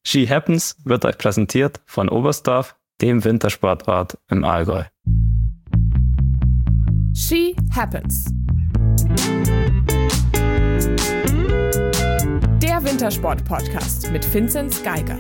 Ski Happens wird euch präsentiert von Oberstdorf, dem Wintersportort im Allgäu. Ski Happens. Der Wintersport-Podcast mit Vinzenz Geiger.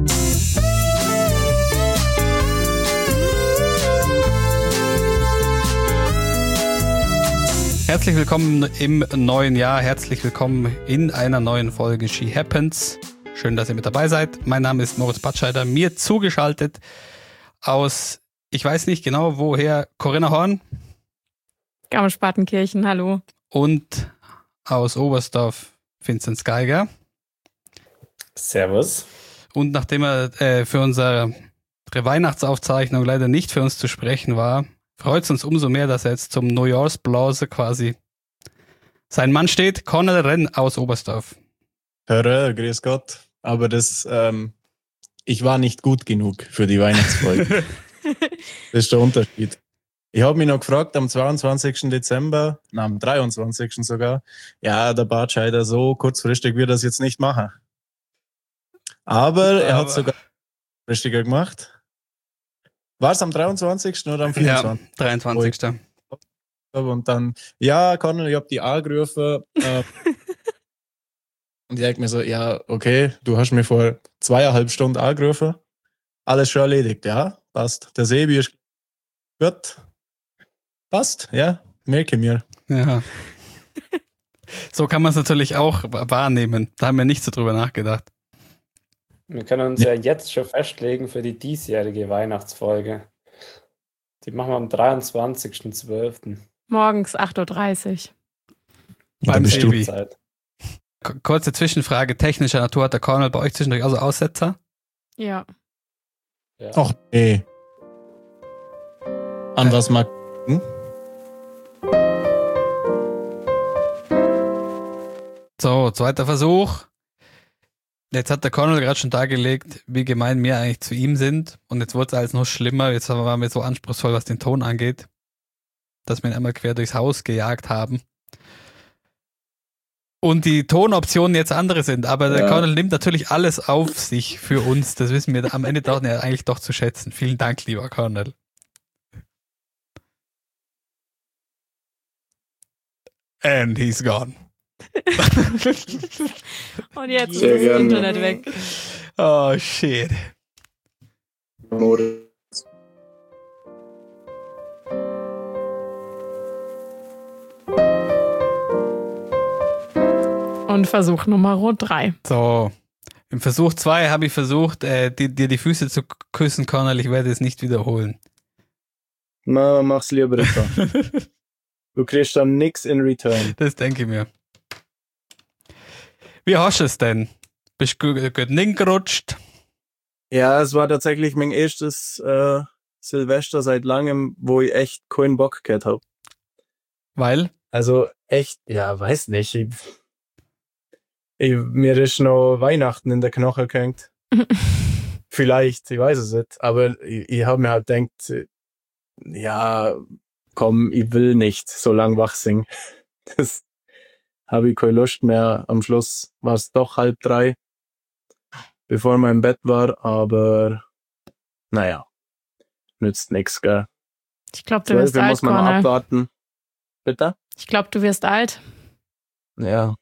Herzlich willkommen im neuen Jahr, herzlich willkommen in einer neuen Folge Ski Happens. Schön, dass ihr mit dabei seid. Mein Name ist Moritz Batscheider, mir zugeschaltet aus, ich weiß nicht genau woher, Corinna Horn. Garmisch-Partenkirchen, hallo. Und aus Oberstdorf, Vinzenz Geiger. Servus. Und nachdem er für unsere Weihnachtsaufzeichnung leider nicht für uns zu sprechen war, freut es uns umso mehr, dass er jetzt zum Neujahrsblase quasi sein Mann steht. Cornel Renn aus Oberstdorf. Grüß Gott. Aber ich war nicht gut genug für die Weihnachtsfolge. Das ist der Unterschied. Ich habe mich noch gefragt, am 22. Dezember, am 23. sogar, ja, der Bartscheider so kurzfristig wird das jetzt nicht machen. Aber er hat es sogar richtiger gemacht. War es am 23. oder am 24.? Ja, 23. Und dann, ja, Cornel, ich habe die angerufen. Und ich denke mir so, ja, okay, du hast mir vor 2,5 Stunden angerufen. Alles schon erledigt, ja, passt. Der Sebi ist gut. Passt, ja, merke mir. Ja. So kann man es natürlich auch wahrnehmen. Da haben wir nicht so drüber nachgedacht. Wir können uns ja jetzt schon festlegen für die diesjährige Weihnachtsfolge. Die machen wir am 23.12. Morgens 8.30 Uhr. Beim Sebi. Zeit. Kurze Zwischenfrage technischer Natur. Hat der Cornel bei euch zwischendurch also Aussetzer? Ja. Ach, nee. An was mag... So, zweiter Versuch. Jetzt hat der Cornel gerade schon dargelegt, wie gemein wir eigentlich zu ihm sind. Und jetzt wurde es alles noch schlimmer. Jetzt waren wir so anspruchsvoll, was den Ton angeht, dass wir ihn einmal quer durchs Haus gejagt haben. Und die Tonoptionen jetzt andere sind. Aber der Cornel nimmt natürlich alles auf sich für uns. Das wissen wir am Ende doch eigentlich doch zu schätzen. Vielen Dank, lieber Cornel. And he's gone. Und jetzt ist Sehr das gerne. Internet weg. Oh, shit. Und Versuch Nummer 3. So, im Versuch 2 habe ich versucht, dir die Füße zu küssen, Cornel. Ich werde es nicht wiederholen. Na, mach's lieber da. Du kriegst dann nix in return. Das denke ich mir. Wie hast du es denn? Bist du gut hingerutscht? Ja, es war tatsächlich mein erstes Silvester seit langem, wo ich echt keinen Bock gehabt habe. Weil? Also echt, ja, weiß nicht. Mir ist noch Weihnachten in der Knoche gehängt. Vielleicht, ich weiß es nicht. Aber ich habe mir halt gedacht, ja, komm, ich will nicht so lang wach singen. Das habe ich keine Lust mehr. Am Schluss war es doch 2:30, bevor man im Bett war. Aber naja, nützt nichts, gell. Ich glaube, du wirst alt, muss man noch Cornel. abwarten. Bitte? Ich glaube, du wirst alt. Ja.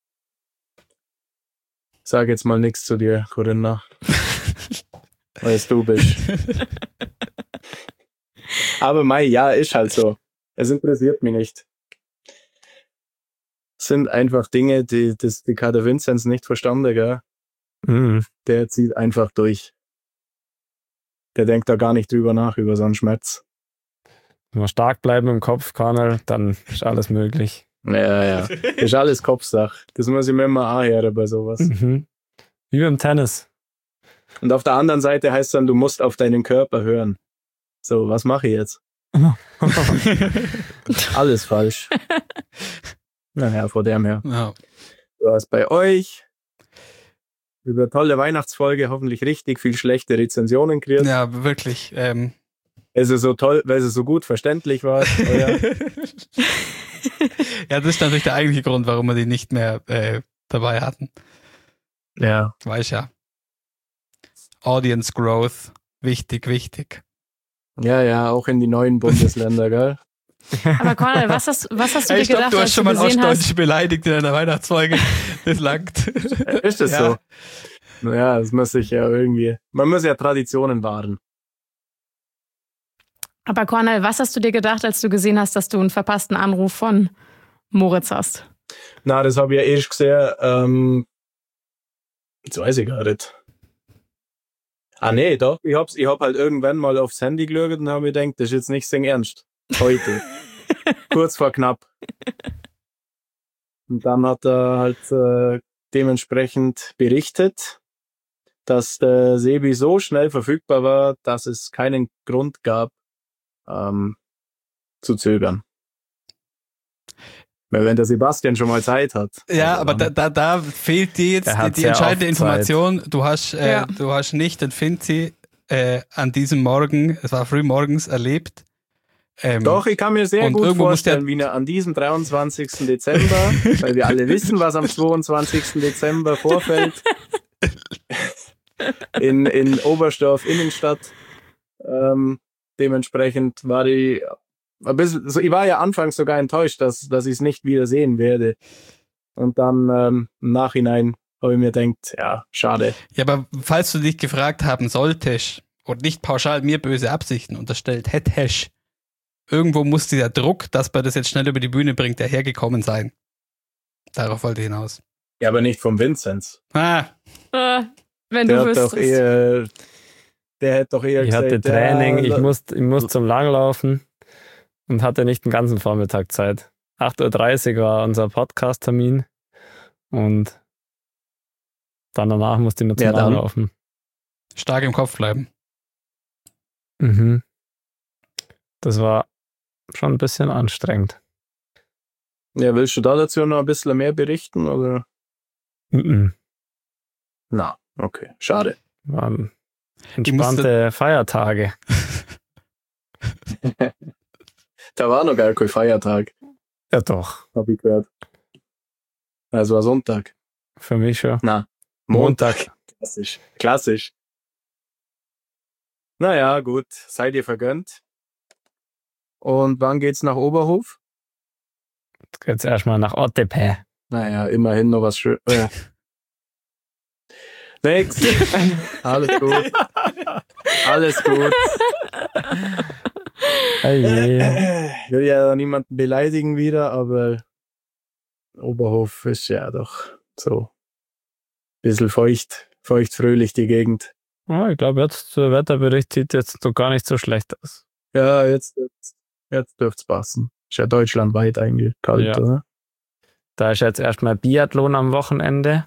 Sag jetzt mal nichts zu dir, Corinna. Weil es du bist. Aber ja, ist halt so. Es interessiert mich nicht. Es sind einfach Dinge, die kann der Vinzenz nicht verstanden, gell? Der zieht einfach durch. Der denkt da gar nicht drüber nach, über so einen Schmerz. Wenn wir stark bleiben im Kopf, Cornel, dann ist alles möglich. Ja. Ist alles Kopfsache. Das muss ich mir immer anhören bei sowas. Mhm. Wie beim Tennis. Und auf der anderen Seite heißt dann, du musst auf deinen Körper hören. So, was mache ich jetzt? Alles falsch. Naja, vor dem her. Ja. Du hast bei euch über eine tolle Weihnachtsfolge hoffentlich richtig viel schlechte Rezensionen gekriegt. Ja, wirklich. Es ist so toll, weil es so gut verständlich war. Ja, das ist natürlich der eigentliche Grund, warum wir die nicht mehr dabei hatten. Ja. Weiß ja. Audience Growth. Wichtig, wichtig. Ja, auch in die neuen Bundesländer, gell? Aber Cornel, was hast du dir Ich glaube, gedacht, du hast als schon du mal gesehen Ostdeutsch hast? beleidigt in einer Weihnachtsfolge. Das langt. Ist das Ja. so? Naja, das muss ich ja irgendwie. Man muss ja Traditionen wahren. Aber Cornel, was hast du dir gedacht, als du gesehen hast, dass du einen verpassten Anruf von Moritz hast? Na, das habe ich ja erst gesehen. Jetzt weiß ich gar nicht. Ah, nee, doch. Ich hab halt irgendwann mal aufs Handy geschaut und habe mir gedacht, das ist jetzt nicht so ernst. Heute. Kurz vor knapp. Und dann hat er halt dementsprechend berichtet, dass der Sebi so schnell verfügbar war, dass es keinen Grund gab, zu zögern. Weil wenn der Sebastian schon mal Zeit hat. Ja, also aber dann- da fehlt dir jetzt Er hat die sehr entscheidende oft Information. Du hast Ja. nicht den Finzi an diesem Morgen, es war früh morgens, erlebt. Doch, ich kann mir sehr Und gut irgendwo muss der- vorstellen, wie er an diesem 23. Dezember, weil wir alle wissen, was am 22. Dezember vorfällt, in Oberstdorf Innenstadt. Dementsprechend war ich ein bisschen, also ich war ja anfangs sogar enttäuscht, dass ich es nicht wieder sehen werde. Und dann im Nachhinein habe ich mir gedacht, ja, schade. Ja, aber falls du dich gefragt haben solltest und nicht pauschal mir böse Absichten unterstellt hättest, irgendwo muss dieser Druck, dass man das jetzt schnell über die Bühne bringt, dahergekommen sein. Darauf wollte ich hinaus. Ja, aber nicht vom Vinzenz. Wenn Der du hat doch wüsstest. der hätte doch eher Ich hatte gesagt, Training, ja, ich muss zum Langlaufen und hatte nicht den ganzen Vormittag Zeit. 8:30 Uhr war unser Podcast-Termin und dann danach musste ich nur zum Ja, dann. Langlaufen. Stark im Kopf bleiben. Mhm. Das war schon ein bisschen anstrengend. Ja, willst du da dazu noch ein bisschen mehr berichten? Oder? Mhm. Na, okay, schade. Waren Ich musste- entspannte Feiertage. Da war noch gar kein Feiertag, Ja doch, habe ich gehört. Also war Sonntag. für mich schon. Na, Montag. Klassisch. Klassisch. Naja, gut, seid ihr vergönnt. Und wann geht's nach Oberhof? Jetzt geht's erstmal nach Ottepe. Naja, immerhin noch was schön. Nix. Alles gut. Alles gut. Hey. Ich will ja niemanden beleidigen wieder, aber Oberhof ist ja doch so ein bisschen feucht-fröhlich die Gegend. Oh, ich glaube, jetzt der Wetterbericht sieht jetzt so gar nicht so schlecht aus. Ja, jetzt dürft's passen. Ist ja deutschlandweit eigentlich kalt, Ja. oder? Da ist jetzt erstmal Biathlon am Wochenende.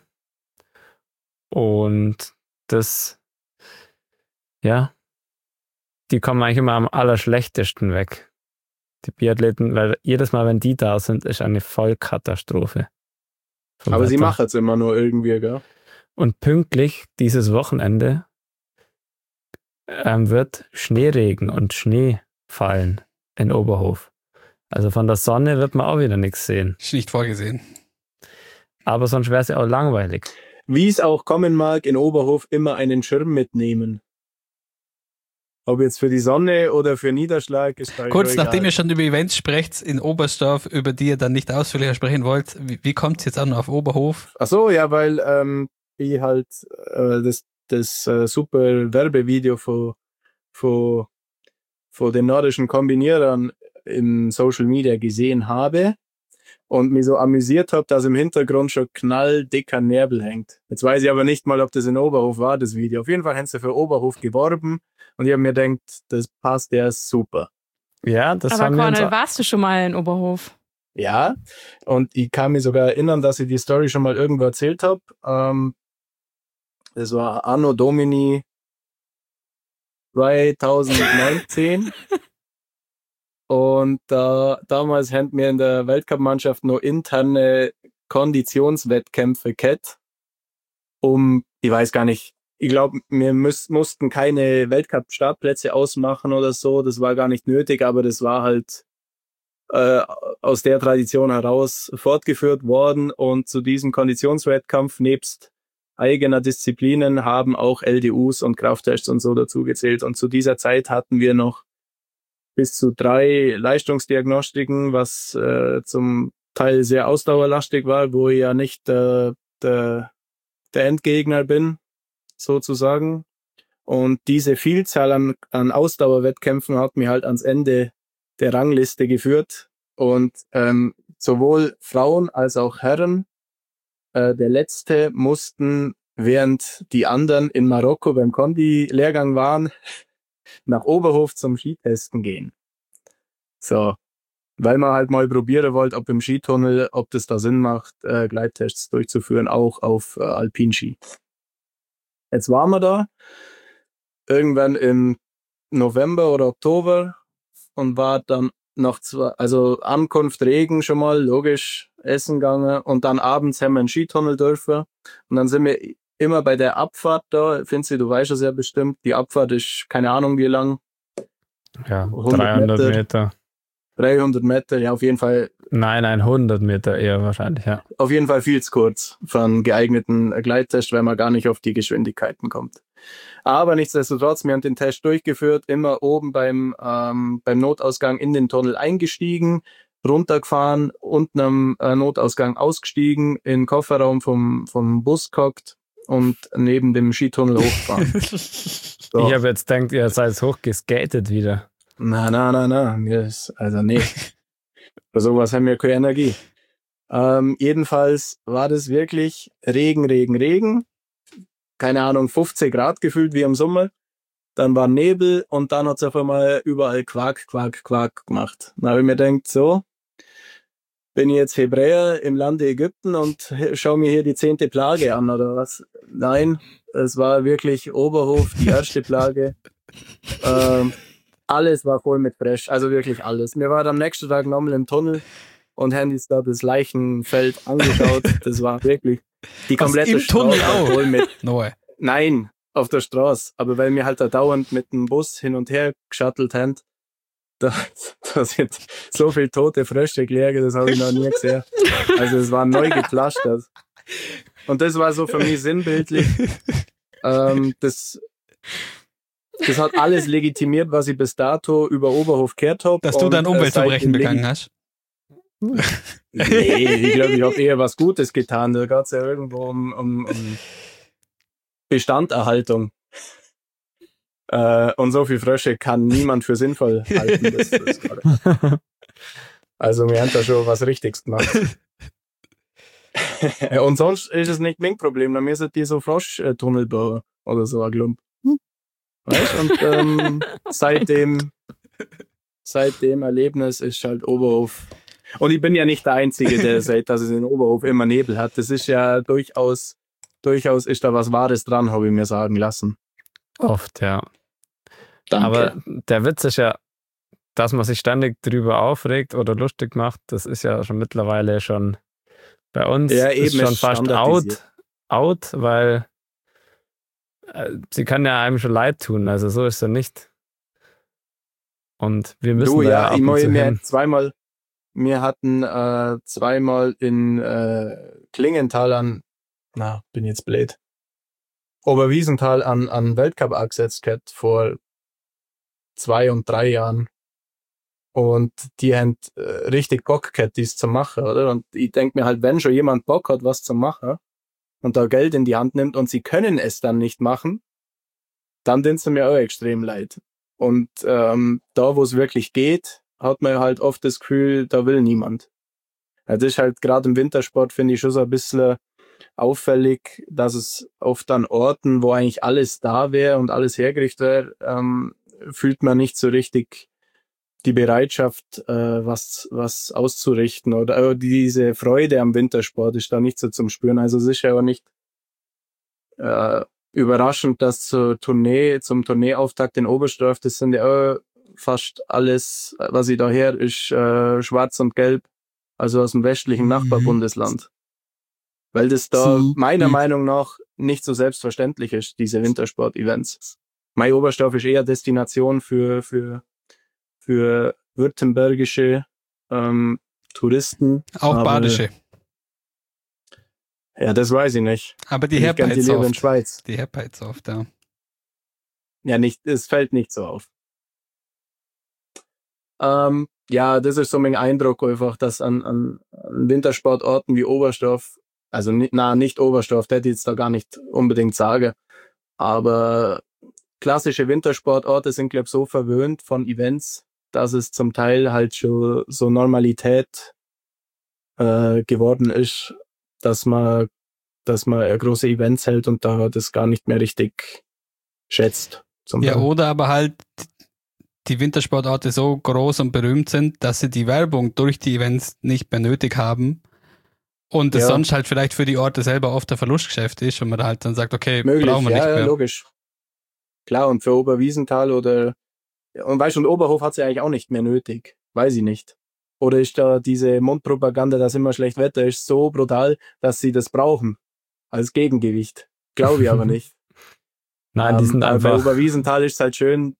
Und das, ja, die kommen eigentlich immer am allerschlechtesten weg. Die Biathleten, weil jedes Mal, wenn die da sind, ist eine Vollkatastrophe. vom Aber sie Wetter. machen es immer nur irgendwie, gell? Und pünktlich dieses Wochenende wird Schneeregen und Schnee fallen in Oberhof. Also von der Sonne wird man auch wieder nichts sehen. Ist nicht vorgesehen. Aber sonst wäre es ja auch langweilig. Wie es auch kommen mag, in Oberhof immer einen Schirm mitnehmen. Ob jetzt für die Sonne oder für Niederschlag ist halt Kurz, egal. nachdem ihr schon über Events sprecht in Oberstdorf, über die ihr dann nicht ausführlicher sprechen wollt, wie kommt es jetzt an auf Oberhof? Ach so, ja, weil ich halt das super Werbevideo von den nordischen Kombinierern im Social Media gesehen habe und mich so amüsiert habe, dass im Hintergrund schon knalldicker Nebel hängt. Jetzt weiß ich aber nicht mal, ob das in Oberhof war, das Video. Auf jeden Fall haben sie für Oberhof geworben und ich habe mir gedacht, das passt, der ist super. Ja, das Aber haben wir uns Cornel, warst du schon mal in Oberhof? Ja, und ich kann mich sogar erinnern, dass ich die Story schon mal irgendwo erzählt habe. Das war Anno Domini 2019. Und damals haben wir in der Weltcup-Mannschaft nur interne Konditionswettkämpfe gehabt. Ich weiß gar nicht, ich glaube, wir mussten keine Weltcup-Startplätze ausmachen oder so. Das war gar nicht nötig, aber das war halt aus der Tradition heraus fortgeführt worden. Und zu diesem Konditionswettkampf nebst eigener Disziplinen haben auch LDUs und Krafttests und so dazugezählt. Und zu dieser Zeit hatten wir noch bis zu 3 Leistungsdiagnostiken, was zum Teil sehr ausdauerlastig war, wo ich ja nicht der Endgegner bin, sozusagen. Und diese Vielzahl an Ausdauerwettkämpfen hat mich halt ans Ende der Rangliste geführt. Und sowohl Frauen als auch Herren, der Letzte, mussten, während die anderen in Marokko beim Kondi-Lehrgang waren, nach Oberhof zum Skitesten gehen. So, weil man halt mal probieren wollte, ob im Skitunnel, ob das da Sinn macht, Gleittests durchzuführen, auch auf Alpinski. Jetzt waren wir da, irgendwann im November oder Oktober, und war dann also Ankunft Regen schon mal, logisch, essen gegangen, und dann abends haben wir einen Skitunnel dürfen, und dann sind wir immer bei der Abfahrt da. Finzi, du weißt es ja bestimmt, die Abfahrt ist keine Ahnung wie lang. Ja, 300 Meter. 300 Meter, ja, auf jeden Fall. Nein, 100 Meter eher wahrscheinlich, ja. Auf jeden Fall viel zu kurz für einen geeigneten Gleittest, weil man gar nicht auf die Geschwindigkeiten kommt. Aber nichtsdestotrotz, wir haben den Test durchgeführt, immer oben beim Notausgang in den Tunnel eingestiegen, runtergefahren, unten am Notausgang ausgestiegen, in den Kofferraum vom Bus gehockt und neben dem Skitunnel hochgefahren. So. Ich habe jetzt gedacht, ihr seid hochgeskatet wieder. Na. Also nee. Für sowas haben wir keine Energie. Jedenfalls war das wirklich Regen. Keine Ahnung, 15 Grad gefühlt wie im Sommer. Dann war Nebel und dann hat es auf einmal überall Quack gemacht. Dann habe ich mir gedacht, so, bin ich jetzt Hebräer im Lande Ägypten und schaue mir hier die 10. Plage an oder was? Nein, es war wirklich Oberhof, die erste Plage. Alles war voll mit Fresh, also wirklich alles. Wir waren am nächsten Tag nochmal im Tunnel und haben uns da das Leichenfeld angeschaut. Das war wirklich die komplette Straße auch voll mit. No. Nein, auf der Straße. Aber weil wir halt da dauernd mit dem Bus hin und her geschattelt haben, da sind so viele tote Frösche gelegen, das habe ich noch nie gesehen. Also es war neu gepflastert. Und das war so für mich sinnbildlich. Das hat alles legitimiert, was ich bis dato über Oberhof gehört habe. Dass du dann Umweltverbrechen begangen hast? Nee, ich glaube, ich habe eher was Gutes getan. Da geht es ja irgendwo um Bestanderhaltung. Und so viel Frösche kann niemand für sinnvoll halten. Also wir haben da schon was Richtiges gemacht. Und sonst ist es nicht mein Problem. Dann müssen die so Froschtunnel bauen oder so ein Klump. Weißt? Und seit dem Erlebnis ist halt Oberhof. Und ich bin ja nicht der Einzige, der sagt, dass es in Oberhof immer Nebel hat. Das ist ja durchaus ist da was Wahres dran, habe ich mir sagen lassen. Oft, ja. Danke. Aber der Witz ist ja, dass man sich ständig drüber aufregt oder lustig macht, das ist ja schon mittlerweile schon bei uns ja, ist schon fast out, weil sie kann ja einem schon leid tun, also so ist es ja nicht. Und wir müssen wir hatten zweimal in Klingenthal bin jetzt blöd, Oberwiesenthal an Weltcup angesetzt gehabt vor 2 und 3 Jahren. Und die haben richtig Bock gehabt, dies zu machen, oder? Und ich denke mir halt, wenn schon jemand Bock hat, was zu machen und da Geld in die Hand nimmt und sie können es dann nicht machen, dann tut es mir auch extrem leid. Und da, wo es wirklich geht, hat man halt oft das Gefühl, da will niemand. Das ist halt gerade im Wintersport, finde ich, schon so ein bisschen auffällig, dass es oft an Orten, wo eigentlich alles da wäre und alles hergerichtet wäre, fühlt man nicht so richtig die Bereitschaft, was auszurichten, oder diese Freude am Wintersport ist da nicht so zum Spüren. Also es ist ja auch nicht überraschend, dass zum Tourneeauftakt in Oberstdorf, das sind ja auch fast alles, was ich da her, ist schwarz und gelb, also aus dem westlichen Nachbarbundesland. Weil das da meiner Meinung nach nicht so selbstverständlich ist, diese Wintersport-Events. Mein Oberstdorf ist eher Destination für württembergische Touristen. Auch badische. Ja, das weiß ich nicht. Aber die Ich kenn die leben in Herpeitsoft. Schweiz. Die Herpeitsoft, ja. Ja, es fällt nicht so auf. Ja, das ist so mein Eindruck einfach, dass an Wintersportorten wie Oberstdorf, also nicht Oberstdorf, das hätte ich jetzt da gar nicht unbedingt sagen, aber klassische Wintersportorte sind, glaube ich, so verwöhnt von Events, dass es zum Teil halt schon so Normalität geworden ist, dass man große Events hält und da das gar nicht mehr richtig schätzt. Ja, oder aber halt die Wintersportorte so groß und berühmt sind, dass sie die Werbung durch die Events nicht mehr nötig haben und es sonst halt vielleicht für die Orte selber oft ein Verlustgeschäft ist und man da halt dann sagt, okay, möglich, brauchen wir nicht mehr. Ja, logisch. Klar, und für Oberwiesenthal und weißt du, und Oberhof hat sie eigentlich auch nicht mehr nötig. Weiß ich nicht. Oder ist da diese Mundpropaganda, dass immer schlecht Wetter ist, so brutal, dass sie das brauchen als Gegengewicht? Glaube ich aber nicht. Nein, die sind einfach. Bei Oberwiesenthal ist es halt schön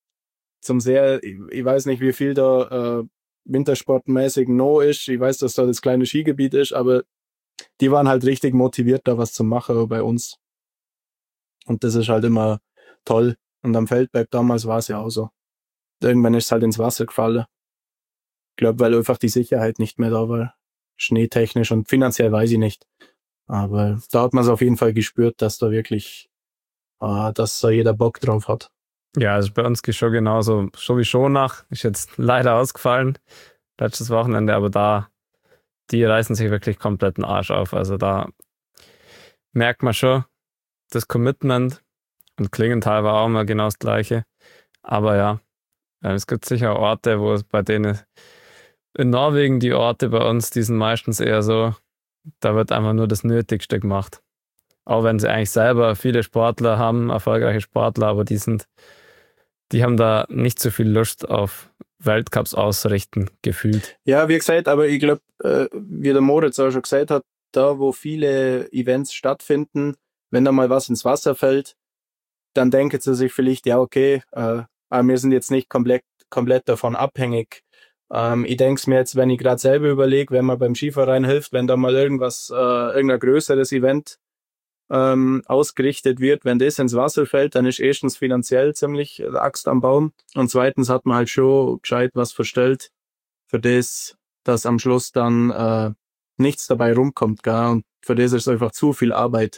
ich weiß nicht, wie viel da wintersportmäßig noch ist. Ich weiß, dass da das kleine Skigebiet ist, aber die waren halt richtig motiviert, da was zu machen bei uns. Und das ist halt immer toll. Und am Feldberg damals war es ja auch so. Irgendwann ist es halt ins Wasser gefallen. Ich glaube, weil einfach die Sicherheit nicht mehr da war. Schneetechnisch und finanziell weiß ich nicht. Aber da hat man es auf jeden Fall gespürt, dass da wirklich, dass da jeder Bock drauf hat. Ja, also bei uns geht schon genauso. So wie Schonach ist jetzt leider ausgefallen, letztes Wochenende, aber die reißen sich wirklich komplett den Arsch auf. Also da merkt man schon das Commitment und Klingenthal war auch mal genau das Gleiche. Aber ja, es gibt sicher Orte, bei denen in Norwegen die Orte bei uns, die sind meistens eher so, da wird einfach nur das Nötigste gemacht. Auch wenn sie eigentlich selber viele Sportler haben, erfolgreiche Sportler, aber die haben da nicht so viel Lust auf Weltcups ausrichten, gefühlt. Ja, wie gesagt, aber ich glaube, wie der Moritz auch schon gesagt hat, da wo viele Events stattfinden, wenn da mal was ins Wasser fällt, dann denken sie sich vielleicht, ja okay, aber wir sind jetzt nicht komplett davon abhängig. Ich denke es mir jetzt, wenn ich gerade selber überlege, wenn man beim Skiverein hilft, wenn da mal irgendein größeres Event ausgerichtet wird, wenn das ins Wasser fällt, dann ist erstens finanziell ziemlich Axt am Baum und zweitens hat man halt schon gescheit was verstellt, für das, dass am Schluss dann nichts dabei rumkommt, gell? Und für das ist es einfach zu viel Arbeit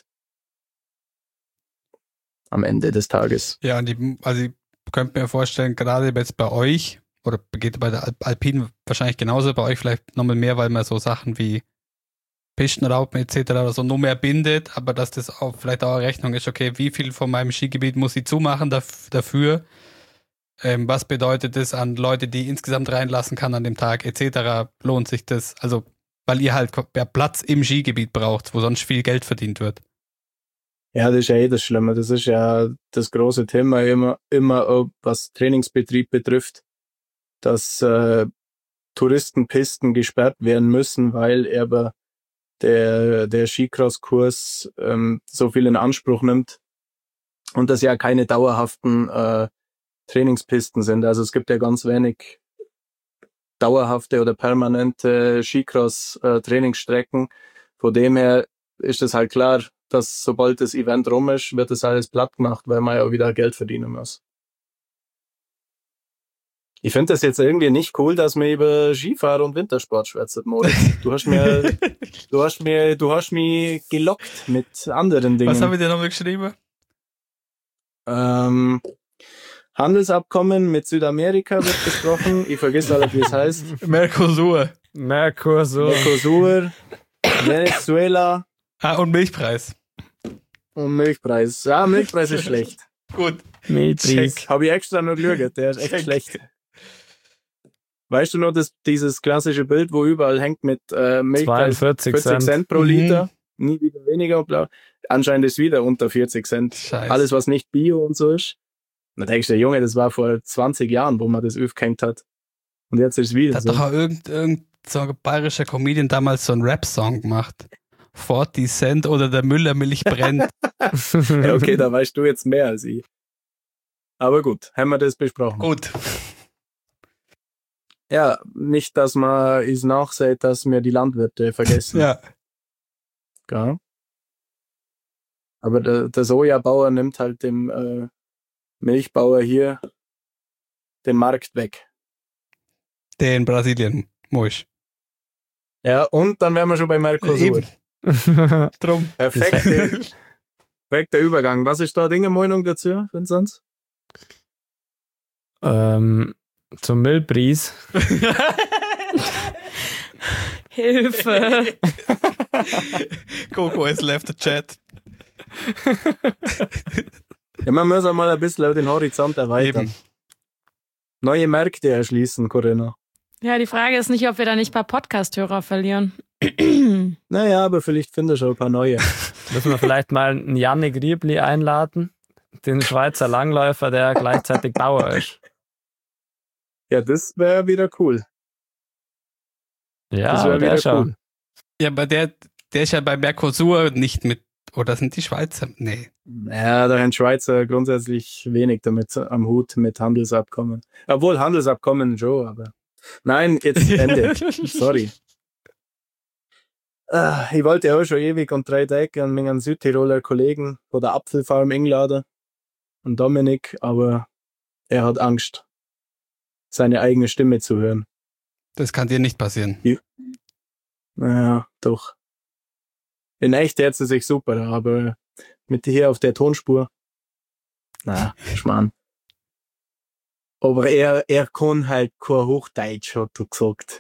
am Ende des Tages. Ja, und ich könnte mir vorstellen, gerade jetzt bei euch, oder geht bei der Alpine wahrscheinlich genauso, bei euch vielleicht nochmal mehr, weil man so Sachen wie Pistenraupen etc. oder so nur mehr bindet, aber dass das auch vielleicht auch eine Rechnung ist, okay, wie viel von meinem Skigebiet muss ich zumachen dafür? Was bedeutet das an Leute, die insgesamt reinlassen kann an dem Tag etc.? Lohnt sich das? Also, weil ihr halt Platz im Skigebiet braucht, wo sonst viel Geld verdient wird. Ja, das ist ja das Schlimme. Das ist ja das große Thema immer was Trainingsbetrieb betrifft, dass Touristenpisten gesperrt werden müssen, weil aber der Skicross-Kurs so viel in Anspruch nimmt und das ja keine dauerhaften Trainingspisten sind. Also es gibt ja ganz wenig dauerhafte oder permanente Skicross-Trainingsstrecken. Von dem her ist es halt klar, dass sobald das Event rum ist, wird das alles platt gemacht, weil man ja wieder Geld verdienen muss. Ich finde das jetzt irgendwie nicht cool, dass wir über Skifahrer und Wintersport schwätzen, Moritz. Du hast mich gelockt mit anderen Dingen. Was haben wir dir nochmal geschrieben? Handelsabkommen mit Südamerika wird besprochen. Ich vergesse alle, wie es heißt. Mercosur, Venezuela. und Milchpreis. Und Milchpreis. Ja, Milchpreis ist schlecht. Gut. Milchpreis. Habe ich extra noch geschaut, der ist echt schlecht. Weißt du noch, dieses klassische Bild, wo überall hängt mit Milchpreis 42 Cent pro Liter, nie wieder weniger und bla. Anscheinend ist wieder unter 40 Cent. Scheiße. Alles, was nicht Bio und so ist. Da denkst du, Junge, das war vor 20 Jahren, wo man das aufgehängt hat. Und jetzt ist es wieder Da hat so. doch auch irgend so ein bayerischer Comedian damals so einen Rap-Song gemacht. 40 Cent oder der Müllermilch brennt. Ja, okay, da weißt du jetzt mehr als ich. Aber gut, haben wir das besprochen. Gut. Ja, nicht, dass man es nachsieht, dass wir die Landwirte vergessen. Ja. Gell? Aber der Sojabauer nimmt halt dem Milchbauer hier den Markt weg. Der in Brasilien, Moisch. Ja, und dann wären wir schon bei Mercosur. Eben. Drum. Perfekter Übergang. Was ist da deine Meinung dazu, Vinzenz? Zum Milchpreis. Hilfe. Coco has left the chat. Ja, man muss auch mal ein bisschen den Horizont erweitern. Eben. Neue Märkte erschließen, Corinna. Ja, die Frage ist nicht, ob wir da nicht ein paar Podcast-Hörer verlieren. Naja, aber vielleicht findest du ein paar neue. Müssen wir vielleicht mal einen Jannik Riebli einladen, den Schweizer Langläufer, der gleichzeitig Bauer ist. Ja, das wäre wieder cool. Ja, Das wär der wieder schon. cool. Ja, aber der ist ja bei Mercosur nicht mit, oder sind die Schweizer? Nee. Ja, da haben Schweizer grundsätzlich wenig damit am Hut mit Handelsabkommen. Obwohl Handelsabkommen schon, aber nein, jetzt Ende. Sorry. Ich wollte ja auch schon ewig und 3 Tage an meinen Südtiroler Kollegen von der Apfelfarm eingeladen, und Dominik, aber er hat Angst, seine eigene Stimme zu hören. Das kann dir nicht passieren. Naja, doch. In echt hört sie sich super, aber mit hier auf der Tonspur, na, Schmarrn. Aber er kann halt kein Hochdeutsch, hat er gesagt.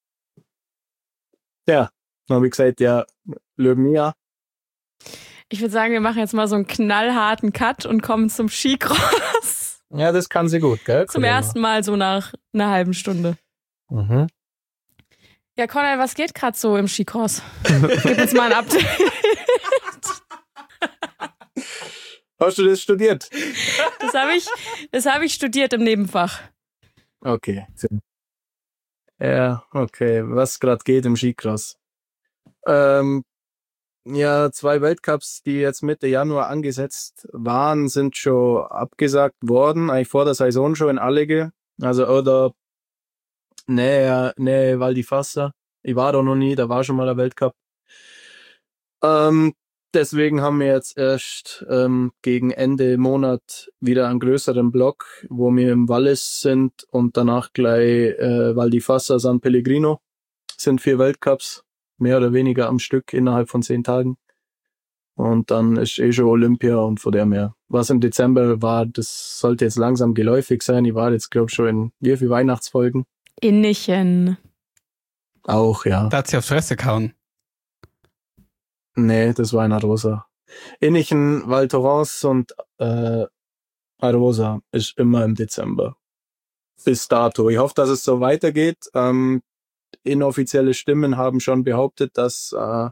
Ja, dann habe ich gesagt, ja, Löwen. Ich würde sagen, wir machen jetzt mal so einen knallharten Cut und kommen zum Skicross. Ja, das kann sie gut, gell? Zum ersten Mal so nach einer halben Stunde. Mhm. Ja, Conrad, was geht gerade so im Skicross? Gib uns mal ein Update. Hast du das studiert? Das habe ich studiert im Nebenfach. Okay. Ja, okay. Was gerade geht im Skicross? Ja, 2 Weltcups, die jetzt Mitte Januar angesetzt waren, sind schon abgesagt worden, eigentlich vor der Saison schon in Allige. Also oder Nähe Val di Fassa. Ich war da noch nie, da war schon mal ein Weltcup. Deswegen haben wir jetzt erst gegen Ende Monat wieder einen größeren Block, wo wir im Wallis sind, und danach gleich Val di Fassa, San Pellegrino. Sind 4 Weltcups, mehr oder weniger am Stück innerhalb von 10 Tagen. Und dann ist schon Olympia, und von dem her. Was im Dezember war, das sollte jetzt langsam geläufig sein. Ich war jetzt, glaube ich, schon in wie viele Weihnachtsfolgen. Innichen. Auch, ja. Da hat sie aufs Fresse gehauen. Nee, das war in Arosa. Innichen, Val Thorens und Arosa ist immer im Dezember. Bis dato. Ich hoffe, dass es so weitergeht. Inoffizielle Stimmen haben schon behauptet, dass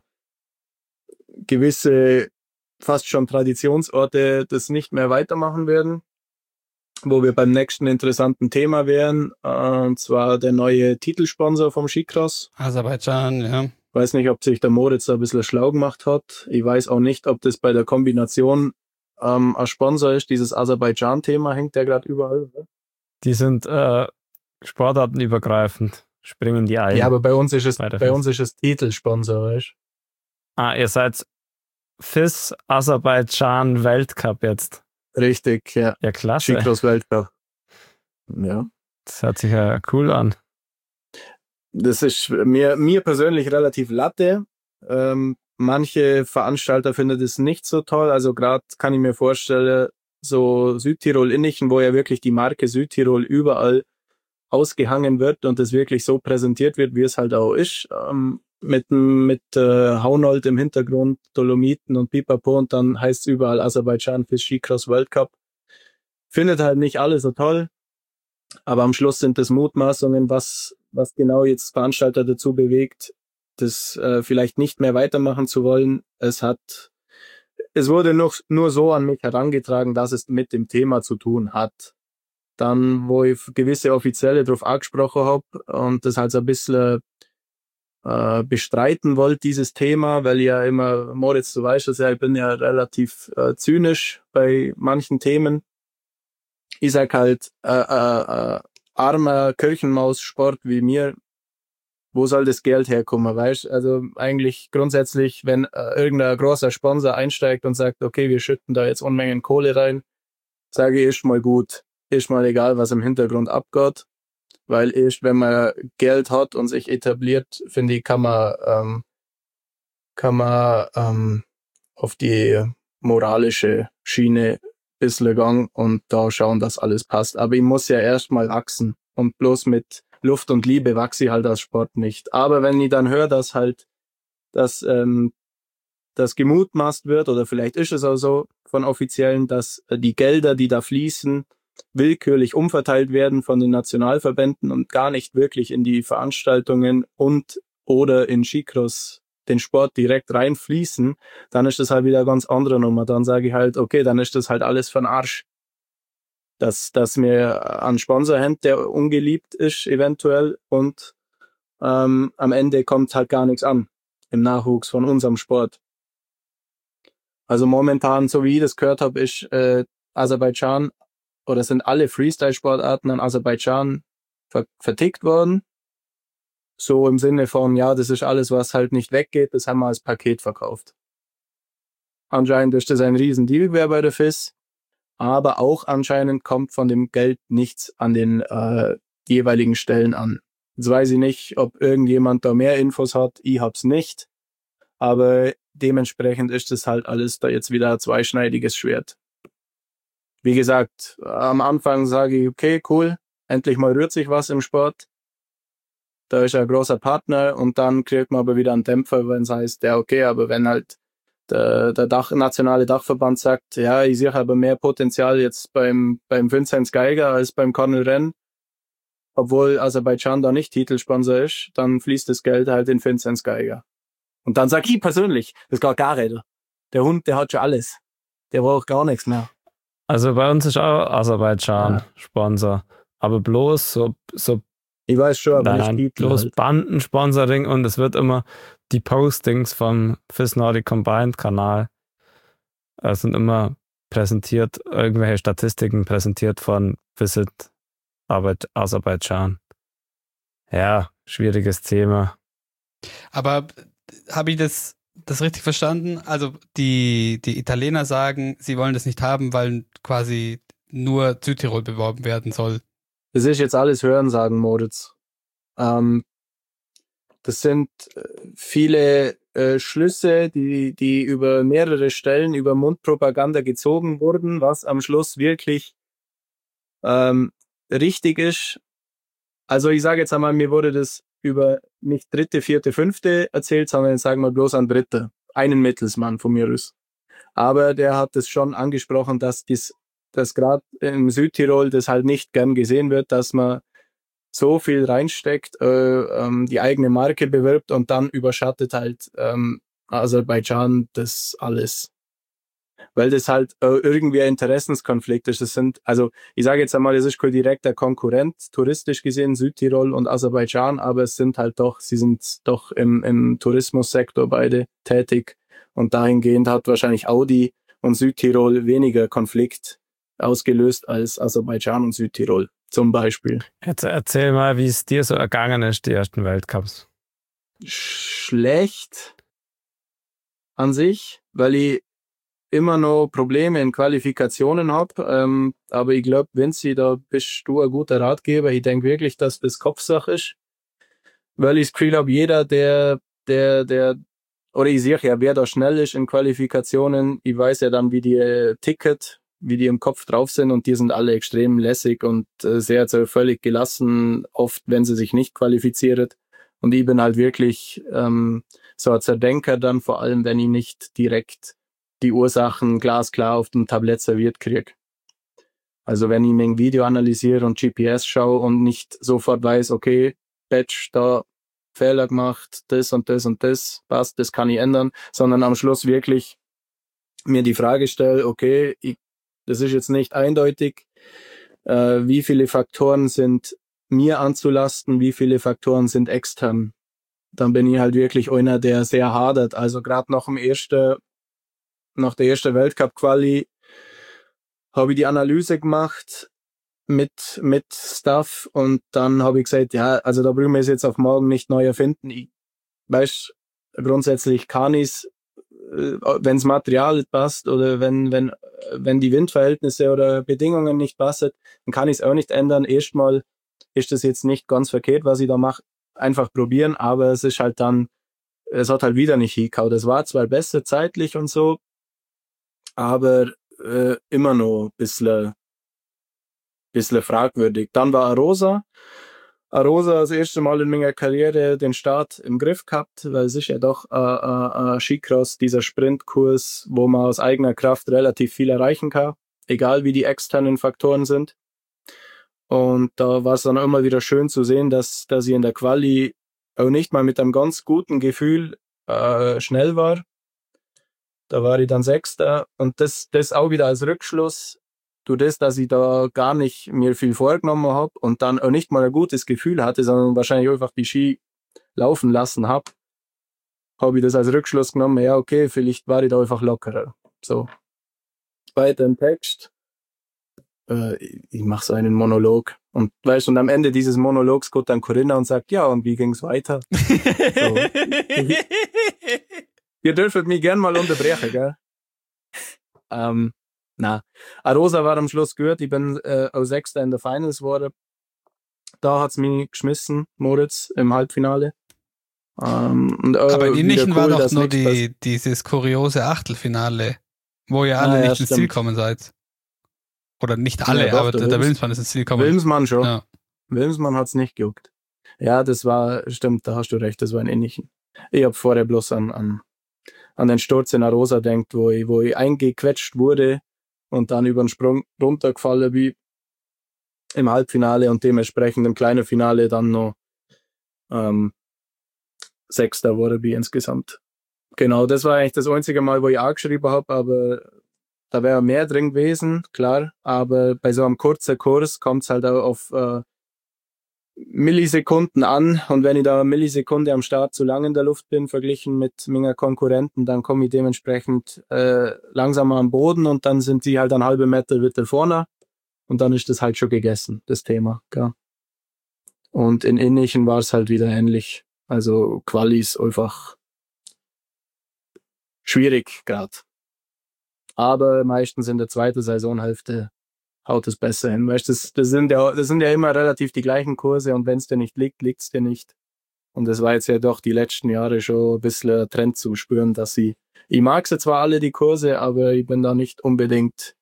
gewisse fast schon Traditionsorte das nicht mehr weitermachen werden. Wo wir beim nächsten interessanten Thema wären, und zwar der neue Titelsponsor vom Skicross. Aserbaidschan, ja. Ich weiß nicht, ob sich der Moritz da ein bisschen schlau gemacht hat. Ich weiß auch nicht, ob das bei der Kombination ein Sponsor ist. Dieses Aserbaidschan-Thema hängt ja gerade überall. Oder? Die sind sportartenübergreifend, springen die ein. Ja, aber bei uns ist es, Weiter bei fest. uns ist es Titelsponsor, weißt du? Ihr seid FIS Aserbaidschan Weltcup jetzt. Richtig, ja. Ja, klasse. Skicross Weltcup. Ja. Das hört sich ja cool an. Das ist mir persönlich relativ Latte. Manche Veranstalter finden das nicht so toll. Also gerade kann ich mir vorstellen, so Südtirol-Innichen, wo ja wirklich die Marke Südtirol überall ausgehangen wird und es wirklich so präsentiert wird, wie es halt auch ist. Mit Haunold im Hintergrund, Dolomiten und Pipapo, und dann heißt es überall Aserbaidschan für Skicross Weltcup. Findet halt nicht alle so toll, aber am Schluss sind das Mutmaßungen, was genau jetzt Veranstalter dazu bewegt, das vielleicht nicht mehr weitermachen zu wollen. Es wurde nur so an mich herangetragen, dass es mit dem Thema zu tun hat. Dann, wo ich gewisse Offizielle drauf angesprochen habe und das halt so ein bisschen bestreiten wollte, dieses Thema, weil ja immer, Moritz, du weißt es ja, ich bin ja relativ zynisch bei manchen Themen. Ich sag halt, armer Kirchenmaus-Sport wie mir wo soll das Geld herkommen, weißt? Also eigentlich grundsätzlich, wenn irgendein großer Sponsor einsteigt und sagt, okay, wir schütten da jetzt Unmengen Kohle rein, sage ich, ist mal gut, ist mal egal, was im Hintergrund abgeht, weil erst wenn man Geld hat und sich etabliert, finde ich, kann man auf die moralische Schiene ein bisschen gehen und da schauen, dass alles passt. Aber ich muss ja erst mal wachsen und bloß mit Luft und Liebe wachse ich halt als Sport nicht. Aber wenn ich dann höre, dass halt das gemutmaßt wird, oder vielleicht ist es auch so von Offiziellen, dass die Gelder, die da fließen, willkürlich umverteilt werden von den Nationalverbänden und gar nicht wirklich in die Veranstaltungen und oder in Skicross den Sport direkt reinfließen, dann ist das halt wieder eine ganz andere Nummer. Dann sage ich halt, okay, dann ist das halt alles für den Arsch. Dass mir einen Sponsor haben, der ungeliebt ist eventuell und am Ende kommt halt gar nichts an im Nachwuchs von unserem Sport. Also momentan, so wie ich das gehört habe, ist Aserbaidschan oder sind alle Freestyle-Sportarten an Aserbaidschan vertickt worden. So im Sinne von, ja, das ist alles, was halt nicht weggeht, das haben wir als Paket verkauft. Anscheinend ist das ein Riesendeal bei der FIS, aber auch anscheinend kommt von dem Geld nichts an den jeweiligen Stellen an. Jetzt weiß ich nicht, ob irgendjemand da mehr Infos hat, ich hab's nicht, aber dementsprechend ist das halt alles da jetzt wieder ein zweischneidiges Schwert. Wie gesagt, am Anfang sage ich, okay, cool, endlich mal rührt sich was im Sport. Da ist ein großer Partner und dann kriegt man aber wieder einen Dämpfer, wenn es heißt, ja okay, aber wenn halt der nationale Dachverband sagt, ja, ich sehe aber mehr Potenzial jetzt beim Vinzenz Geiger als beim Cornel Renn, obwohl Aserbaidschan da nicht Titelsponsor ist, dann fließt das Geld halt in Vinzenz Geiger. Und dann sag ich persönlich, das geht gar nicht. Der Hund, der hat schon alles. Der braucht gar nichts mehr. Also bei uns ist auch Aserbaidschan Sponsor, aber bloß so ich weiß schon, aber nein, nicht bloß halt. Bandensponsoring und es wird immer die Postings vom FIS Nordic Combined Kanal sind immer präsentiert, irgendwelche Statistiken präsentiert von Visit Aserbaidschan. Ja, schwieriges Thema. Aber habe ich das richtig verstanden? Also die Italiener sagen, sie wollen das nicht haben, weil quasi nur Südtirol beworben werden soll. Das ist jetzt alles Hörensagen, Moritz. Das sind viele Schlüsse, die über mehrere Stellen, über Mundpropaganda gezogen wurden, was am Schluss wirklich richtig ist. Also ich sage jetzt einmal, mir wurde das über nicht dritte, vierte, fünfte erzählt, sondern sagen wir bloß an dritte. Einen Mittelsmann von mir aus. Aber der hat es schon angesprochen, dass gerade im Südtirol das halt nicht gern gesehen wird, dass man so viel reinsteckt, die eigene Marke bewirbt und dann überschattet halt Aserbaidschan das alles. Weil das halt irgendwie ein Interessenskonflikt ist. Also ich sage jetzt einmal, das ist kein direkter Konkurrent, touristisch gesehen, Südtirol und Aserbaidschan, aber sie sind doch im Tourismussektor beide tätig und dahingehend hat wahrscheinlich Audi und Südtirol weniger Konflikt ausgelöst als Aserbaidschan und Südtirol zum Beispiel. Jetzt erzähl mal, wie es dir so ergangen ist, die ersten Weltcups. Schlecht an sich, weil ich immer noch Probleme in Qualifikationen habe, aber ich glaube, Vinci, da bist du ein guter Ratgeber. Ich denke wirklich, dass das Kopfsache ist, weil ich das Gefühl habe, jeder, der oder ich sehe ja, wer da schnell ist in Qualifikationen, ich weiß ja dann, wie die wie die im Kopf drauf sind und die sind alle extrem lässig und sehr völlig gelassen, oft, wenn sie sich nicht qualifizieren. Und ich bin halt wirklich so ein Zerdenker dann, vor allem, wenn ich nicht direkt die Ursachen glasklar auf dem Tablett serviert kriege. Also wenn ich mir ein Video analysiere und GPS schaue und nicht sofort weiß, okay, Batch, da Fehler gemacht, das und das und das, passt, das kann ich ändern, sondern am Schluss wirklich mir die Frage stelle, okay, das ist jetzt nicht eindeutig, wie viele Faktoren sind mir anzulasten, wie viele Faktoren sind extern. Dann bin ich halt wirklich einer, der sehr hadert. Also gerade nach der ersten Weltcup-Quali habe ich die Analyse gemacht, mit Stuff und dann habe ich gesagt, ja, also da brauchen wir es jetzt auf morgen nicht neu erfinden. Ich weiß, grundsätzlich kann ich's, wenn's Material passt oder wenn die Windverhältnisse oder Bedingungen nicht passen, dann kann ich es auch nicht ändern. Erstmal ist das jetzt nicht ganz verkehrt, was ich da mache. Einfach probieren, aber es ist halt dann, es hat halt wieder nicht hingehauen. Das war zwar besser zeitlich und so, aber immer noch ein bisschen fragwürdig. Dann war Arosa. Arosa das erste Mal in meiner Karriere den Start im Griff gehabt, weil es ist ja doch ein Skicross, dieser Sprintkurs, wo man aus eigener Kraft relativ viel erreichen kann, egal wie die externen Faktoren sind. Und da war es dann immer wieder schön zu sehen, dass ich in der Quali auch nicht mal mit einem ganz guten Gefühl schnell war. Da war ich dann Sechster und das auch wieder als Rückschluss. Durch das, dass ich da gar nicht mir viel vorgenommen habe und dann auch nicht mal ein gutes Gefühl hatte, sondern wahrscheinlich einfach die Ski laufen lassen habe ich das als Rückschluss genommen, ja okay, vielleicht war ich da einfach lockerer. So, weiter im Text. Ich mache so einen Monolog und weißt, und am Ende dieses Monologs kommt dann Corinna und sagt, ja, und wie ging's weiter? So. Ihr dürft mich gern mal unterbrechen, gell? Arosa war am Schluss gut. Ich bin auch Sechster in der Finals geworden. Da hat's mich geschmissen, Moritz, im Halbfinale. Aber in Innichen cool, war doch nur dieses kuriose Achtelfinale, wo ihr alle nicht ins Ziel kommen seid. Oder nicht alle, aber der Wilmsmann ist ins Ziel gekommen. Wilmsmann schon. Ja. Wilmsmann hat's nicht gejuckt. Ja, das war, stimmt, da hast du recht, das war in Innichen. Ich habe vorher bloß an den Sturz in Arosa denkt, wo ich eingequetscht wurde und dann über den Sprung runtergefallen wie im Halbfinale und dementsprechend im kleinen Finale dann noch Sechster wurde wie insgesamt. Genau, das war eigentlich das einzige Mal, wo ich angeschrieben habe, aber da wäre mehr drin gewesen, klar, aber bei so einem kurzen Kurs kommt es halt auch auf Millisekunden an und wenn ich da eine Millisekunde am Start zu lang in der Luft bin, verglichen mit meiner Konkurrenten, dann komme ich dementsprechend langsamer am Boden und dann sind die halt einen halben Meter weiter vorne und dann ist das halt schon gegessen, das Thema. Gell? Und in Innichen war es halt wieder ähnlich. Also Quali ist einfach schwierig gerade. Aber meistens in der zweiten Saisonhälfte haut es besser hin. Weißt, das sind ja immer relativ die gleichen Kurse und wenn es dir nicht liegt, liegt es dir nicht. Und das war jetzt ja doch die letzten Jahre schon ein bisschen ein Trend zu spüren, dass ich mag sie zwar alle die Kurse, aber ich bin da nicht unbedingt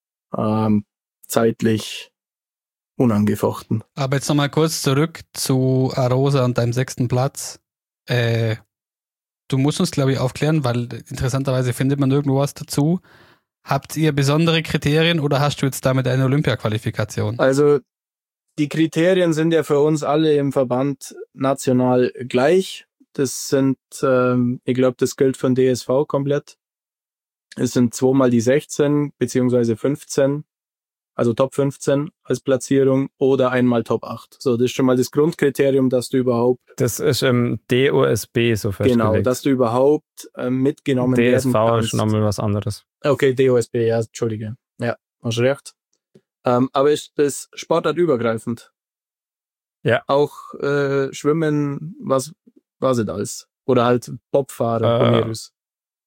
zeitlich unangefochten. Aber jetzt nochmal kurz zurück zu Arosa und deinem 6. Platz. Du musst uns, glaube ich, aufklären, weil interessanterweise findet man irgendwo was dazu. Habt ihr besondere Kriterien oder hast du jetzt damit eine Olympia-Qualifikation? Also die Kriterien sind ja für uns alle im Verband national gleich. Das sind, ich glaube, das gilt für den DSV komplett. Es sind 2-mal die 16 beziehungsweise 15, also Top 15 als Platzierung oder einmal Top 8. So, das ist schon mal das Grundkriterium, dass du überhaupt... Das ist im DOSB so festgelegt. Genau, dass du überhaupt mitgenommen werden kannst. DSV ist nochmal was anderes. Okay, DOSB, ja, Entschuldige. Ja, hast recht. Aber ist das sportartübergreifend? Ja. Auch Schwimmen, was ist alles? Oder halt Bobfahrer von mir aus.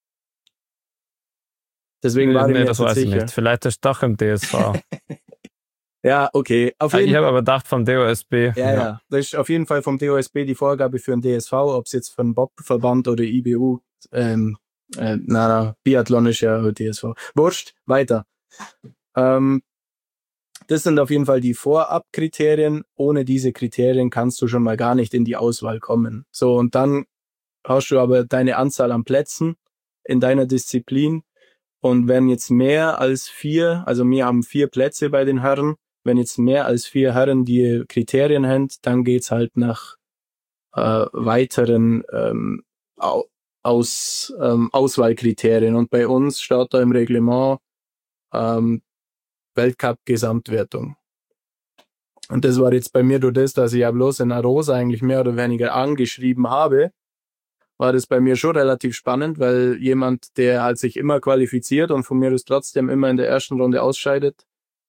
Deswegen war ich mir das jetzt weiß sicher. ich nicht. Vielleicht ist doch im DSV. Ja, okay. Ich habe aber gedacht vom DOSB. Ja. Das ist auf jeden Fall vom DOSB die Vorgabe für den DSV, ob es jetzt von Bobverband oder IBU, Biathlon ist ja DSV. Wurscht, weiter. Das sind auf jeden Fall die Vorabkriterien. Ohne diese Kriterien kannst du schon mal gar nicht in die Auswahl kommen. So, und dann hast du aber deine Anzahl an Plätzen in deiner Disziplin. Und wenn jetzt mehr als 4, also wir haben 4 Plätze bei den Herren, wenn jetzt mehr als 4 Herren die Kriterien haben, dann geht's halt nach weiteren Auswahlkriterien. Und bei uns steht da im Reglement Weltcup-Gesamtwertung. Und das war jetzt bei mir durch das, dass ich ja bloß in Arosa eigentlich mehr oder weniger angeschrieben habe, war das bei mir schon relativ spannend, weil jemand, der halt sich immer qualifiziert und von mir aus trotzdem immer in der ersten Runde ausscheidet,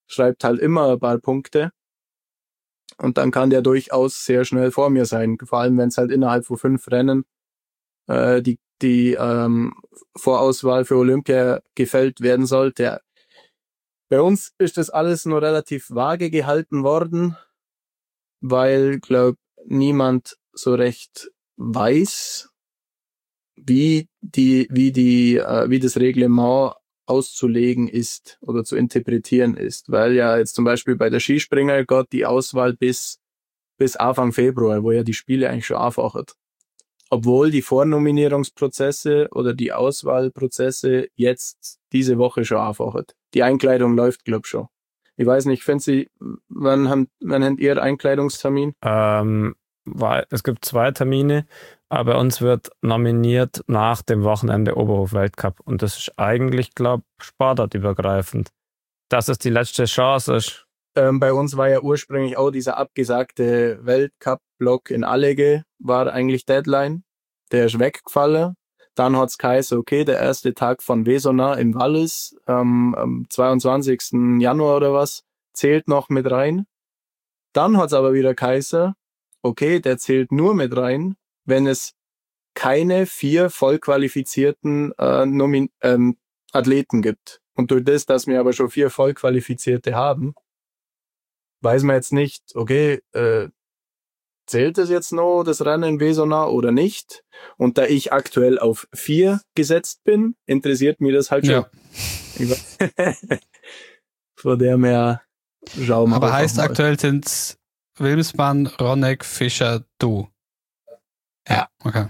schreibt halt immer ein paar Punkte. Und dann kann der durchaus sehr schnell vor mir sein. Vor allem, wenn es halt innerhalb von 5 Rennen die Vorauswahl für Olympia gefällt werden sollte. Bei uns ist das alles nur relativ vage gehalten worden, weil, glaube niemand so recht weiß, wie das Reglement auszulegen ist oder zu interpretieren ist. Weil ja jetzt zum Beispiel bei der Skispringer geht die Auswahl bis Anfang Februar, wo ja die Spiele eigentlich schon anfangen. Obwohl die Vornominierungsprozesse oder die Auswahlprozesse jetzt diese Woche schon anfangen. Die Einkleidung läuft, glaube ich, schon. Ich weiß nicht, wann habt ihr Einkleidungstermin? Es gibt 2 Termine, aber uns wird nominiert nach dem Wochenende Oberhof-Weltcup. Und das ist eigentlich, glaube ich, sportartübergreifend. Dass es die letzte Chance ist. Bei uns war ja ursprünglich auch dieser abgesagte Weltcup-Block in Allege, war eigentlich Deadline. Der ist weggefallen. Dann hat's geheißen, okay, der erste Tag von Wesona im Wallis am 22. Januar oder was, zählt noch mit rein. Dann hat's aber wieder geheißen, okay, der zählt nur mit rein, wenn es keine 4 voll qualifizierten Athleten gibt. Und durch das, dass wir aber schon 4 voll qualifizierte haben, weiß man jetzt nicht, okay, zählt es jetzt noch, das Rennen in Wesona oder nicht? Und da ich aktuell auf 4 gesetzt bin, interessiert mich das halt schon. Ja. Von dem her schauen wir mal. Aber heißt aktuell sind es Wilmsmann, Ronneck, Fischer, du. Ja. Okay.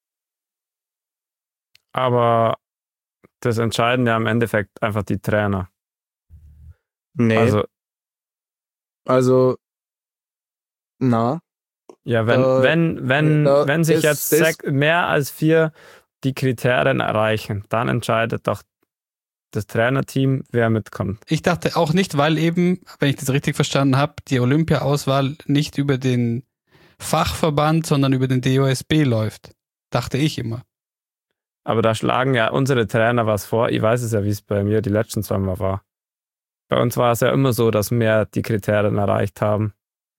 Aber das entscheiden ja im Endeffekt einfach die Trainer. Nee. Also na. Ja, wenn sich jetzt mehr als 4 die Kriterien erreichen, dann entscheidet doch das Trainerteam, wer mitkommt. Ich dachte auch nicht, weil eben, wenn ich das richtig verstanden habe, die Olympia-Auswahl nicht über den Fachverband, sondern über den DOSB läuft. Dachte ich immer. Aber da schlagen ja unsere Trainer was vor. Ich weiß es ja, wie es bei mir die letzten 2 Mal war. Bei uns war es ja immer so, dass mehr die Kriterien erreicht haben.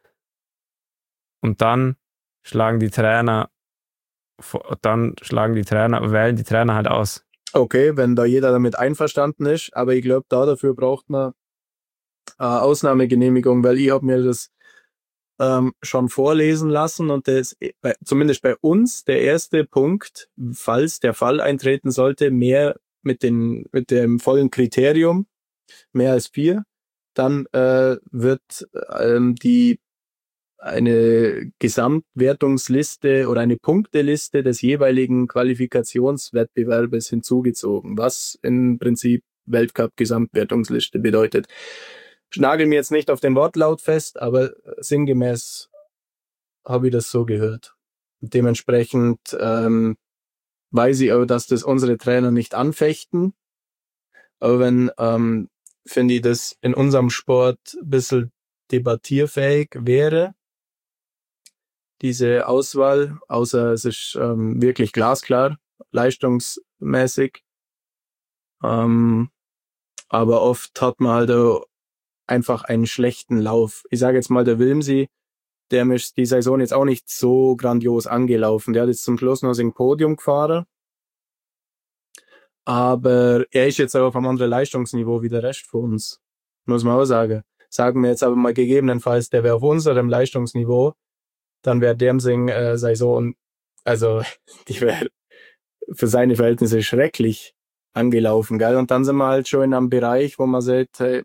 Und dann wählen die Trainer halt aus. Okay, wenn da jeder damit einverstanden ist, aber ich glaube, dafür braucht man eine Ausnahmegenehmigung, weil ich habe mir das schon vorlesen lassen und das zumindest bei uns der erste Punkt, falls der Fall eintreten sollte, mehr mit dem vollen Kriterium, mehr als 4, dann wird eine Gesamtwertungsliste oder eine Punkteliste des jeweiligen Qualifikationswettbewerbes hinzugezogen, was im Prinzip Weltcup-Gesamtwertungsliste bedeutet. Schnagel mir jetzt nicht auf den Wortlaut fest, aber sinngemäß habe ich das so gehört. Dementsprechend weiß ich auch, dass das unsere Trainer nicht anfechten. Aber wenn, finde ich, das in unserem Sport ein bisschen debattierfähig wäre, diese Auswahl, außer es ist wirklich glasklar, leistungsmäßig. Aber oft hat man halt auch einfach einen schlechten Lauf. Ich sage jetzt mal, der Wilmsi, der ist die Saison jetzt auch nicht so grandios angelaufen. Der hat jetzt zum Schluss noch sein Podium gefahren. Aber er ist jetzt auch auf einem anderen Leistungsniveau wie der Rest von uns. Muss man auch sagen. Sagen wir jetzt aber mal gegebenenfalls, der wäre auf unserem Leistungsniveau, dann wäre der Saison, also die wäre für seine Verhältnisse schrecklich angelaufen, gell? Und dann sind wir halt schon in einem Bereich, wo man sagt, hey,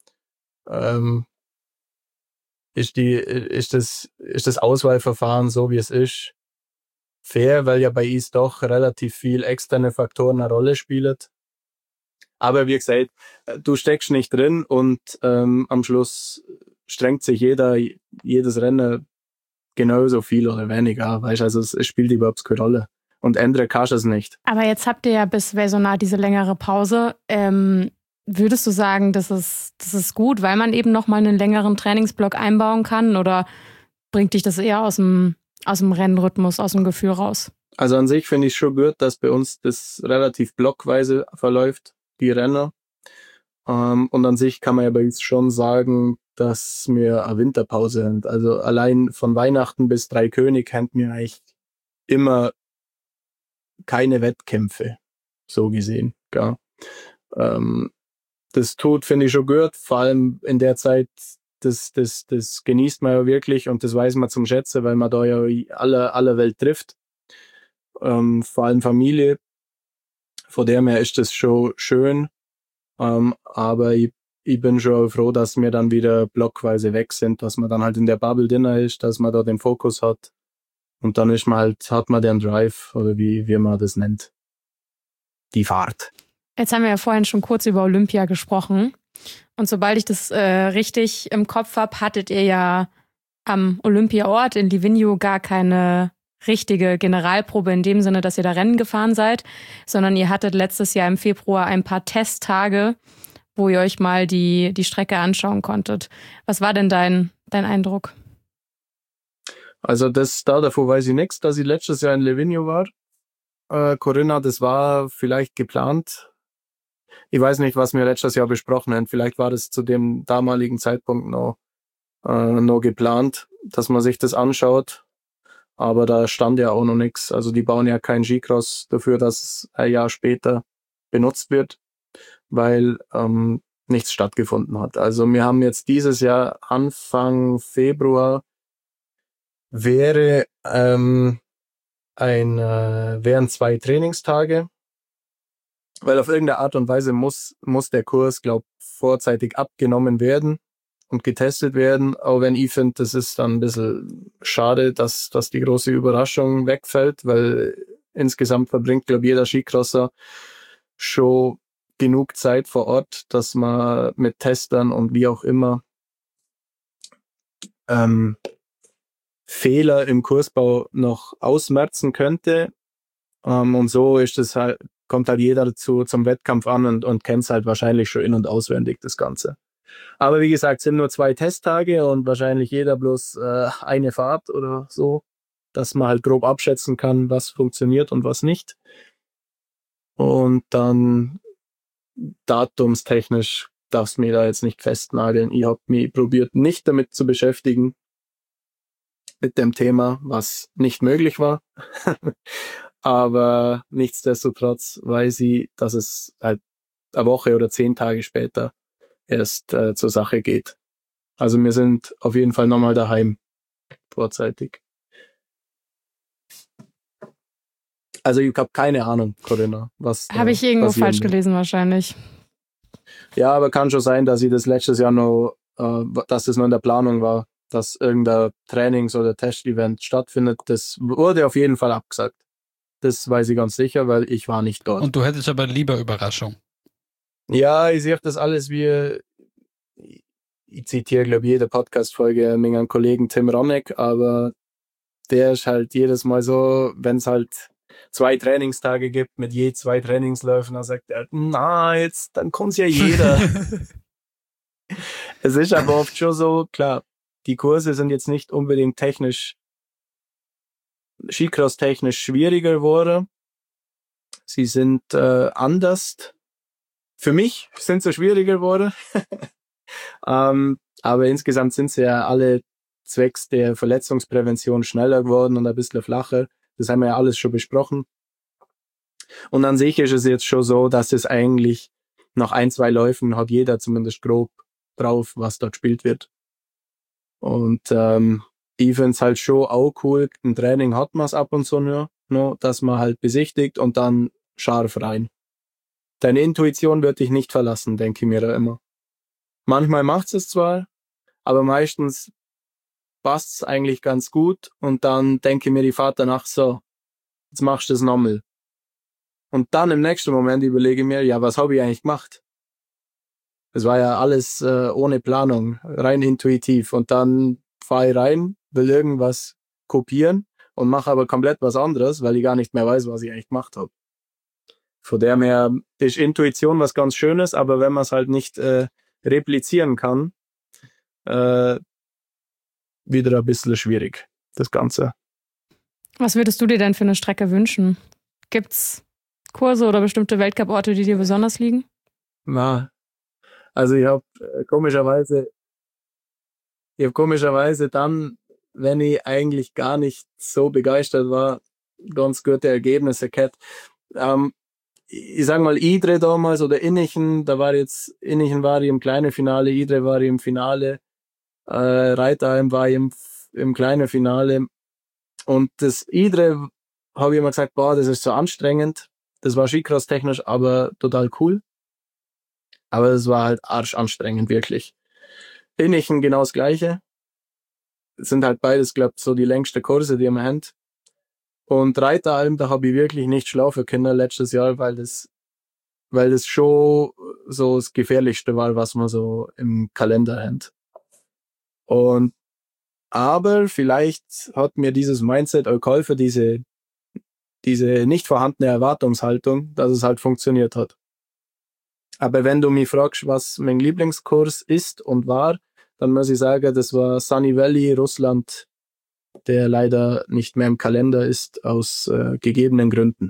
ist das Auswahlverfahren so, wie es ist, fair, weil ja bei uns doch relativ viel externe Faktoren eine Rolle spielen. Aber wie gesagt, du steckst nicht drin und am Schluss strengt sich jedes Rennen genauso viel oder weniger, weißt, also es spielt überhaupt keine Rolle. Und ändern kannst du es nicht. Aber jetzt habt ihr ja bis Wesona diese längere Pause. Würdest du sagen, das ist gut, weil man eben nochmal einen längeren Trainingsblock einbauen kann? Oder bringt dich das eher aus dem Rennrhythmus, aus dem Gefühl raus? Also an sich finde ich schon gut, dass bei uns das relativ blockweise verläuft, die Rennen. Und an sich kann man ja bei uns schon sagen, dass wir eine Winterpause haben. Also allein von Weihnachten bis Dreikönig haben wir eigentlich immer keine Wettkämpfe, so gesehen. Gell? Das tut, finde ich, schon gut, vor allem in der Zeit, das genießt man ja wirklich und das weiß man zum Schätzen, weil man da ja alle Welt trifft. Vor allem Familie. Von dem her ist das schon schön. Aber ich bin schon froh, dass wir dann wieder blockweise weg sind, dass man dann halt in der Bubble Dinner ist, dass man da den Fokus hat. Und dann ist man halt, hat man den Drive, oder wie man das nennt. Die Fahrt. Jetzt haben wir ja vorhin schon kurz über Olympia gesprochen. Und sobald ich das richtig im Kopf habe, hattet ihr ja am Olympiaort in Livigno gar keine richtige Generalprobe in dem Sinne, dass ihr da Rennen gefahren seid, sondern ihr hattet letztes Jahr im Februar ein paar Testtage, wo ihr euch mal die Strecke anschauen konntet. Was war denn dein Eindruck? Also davor weiß ich nichts, dass ich letztes Jahr in Livigno war. Corinna, das war vielleicht geplant. Ich weiß nicht, was wir letztes Jahr besprochen haben. Vielleicht war das zu dem damaligen Zeitpunkt noch geplant, dass man sich das anschaut. Aber da stand ja auch noch nichts. Also die bauen ja keinen Skicross dafür, dass es ein Jahr später benutzt wird, weil nichts stattgefunden hat. Also wir haben jetzt dieses Jahr Anfang Februar wären 2 Trainingstage, weil auf irgendeine Art und Weise muss der Kurs, glaube ich, vorzeitig abgenommen werden und getestet werden, auch wenn ich finde, das ist dann ein bisschen schade, dass die große Überraschung wegfällt, weil insgesamt verbringt, glaube ich, jeder Skicrosser schon genug Zeit vor Ort, dass man mit Testern und wie auch immer Fehler im Kursbau noch ausmerzen könnte. Und so ist es halt, kommt halt jeder zum Wettkampf an und kennt es halt wahrscheinlich schon in- und auswendig, das Ganze. Aber wie gesagt, sind nur 2 Testtage und wahrscheinlich jeder bloß eine Fahrt oder so, dass man halt grob abschätzen kann, was funktioniert und was nicht. Und dann datumstechnisch darfst du mich da jetzt nicht festnageln. Ich habe mich probiert, nicht damit zu beschäftigen, mit dem Thema, was nicht möglich war. Aber nichtsdestotrotz weiß ich, dass es halt eine Woche oder 10 Tage später erst zur Sache geht. Also wir sind auf jeden Fall nochmal daheim, vorzeitig. Also ich habe keine Ahnung, Corinna, was Habe ich irgendwo falsch gelesen wahrscheinlich. Ja, aber kann schon sein, dass ich das letztes Jahr noch, dass das noch in der Planung war, dass irgendein Trainings- oder Testevent stattfindet. Das wurde auf jeden Fall abgesagt. Das weiß ich ganz sicher, weil ich war nicht dort. Und du hättest aber lieber Überraschung. Ja, ich sehe das alles wie, ich zitiere, glaube ich, jede Podcast-Folge meinen Kollegen Tim Ronek, aber der ist halt jedes Mal so, wenn es halt 2 Trainingstage gibt mit je 2 Trainingsläufen, dann sagt er, na, jetzt, dann kommt's ja jeder. Es ist aber oft schon so, klar, die Kurse sind jetzt nicht unbedingt Skicross-technisch schwieriger geworden. Sie sind anders. Für mich sind sie schwieriger geworden. Aber insgesamt sind sie ja alle zwecks der Verletzungsprävention schneller geworden und ein bisschen flacher. Das haben wir ja alles schon besprochen. Und an sich ist es jetzt schon so, dass es eigentlich nach 1, 2 Läufen hat jeder zumindest grob drauf, was dort gespielt wird. Und ich finde es halt schon auch cool. Im Training hat man es ab und zu nur, dass man halt besichtigt und dann scharf rein. Deine Intuition wird dich nicht verlassen, denke ich mir da immer. Manchmal macht es zwar, aber meistens passt es eigentlich ganz gut und dann denke ich mir die Fahrt danach so, jetzt machst du das nochmal. Und dann im nächsten Moment überlege ich mir, ja, was habe ich eigentlich gemacht? Es war ja alles ohne Planung, rein intuitiv. Und dann fahre ich rein, will irgendwas kopieren und mache aber komplett was anderes, weil ich gar nicht mehr weiß, was ich eigentlich gemacht habe. Von dem her ist Intuition was ganz Schönes, aber wenn man es halt nicht replizieren kann, wieder ein bisschen schwierig, das Ganze. Was würdest du dir denn für eine Strecke wünschen? Gibt's Kurse oder bestimmte Weltcup-Orte, die dir besonders liegen? Na, Also ich habe komischerweise dann, wenn ich eigentlich gar nicht so begeistert war, ganz gute Ergebnisse gehabt. Ich sag mal, Idre damals oder Innichen, Innichen war ich im kleinen Finale, Idre war ich im Finale, Reitheim war ich im kleinen Finale. Und das Idre habe ich immer gesagt, boah, das ist so anstrengend. Das war Skicross-technisch, aber total cool. Aber es war halt arschanstrengend, wirklich. Innichen genau das Gleiche. Es sind halt beides, glaube ich, so die längste Kurse, die wir haben. Und Reiteralm, da habe ich wirklich nicht schlafen können letztes Jahr, weil das schon so das Gefährlichste war, was man so im Kalender hat. Aber vielleicht hat mir dieses Mindset auch geholfen, diese nicht vorhandene Erwartungshaltung, dass es halt funktioniert hat. Aber wenn du mich fragst, was mein Lieblingskurs ist und war, dann muss ich sagen, das war Sunny Valley, Russland, der leider nicht mehr im Kalender ist, aus gegebenen Gründen.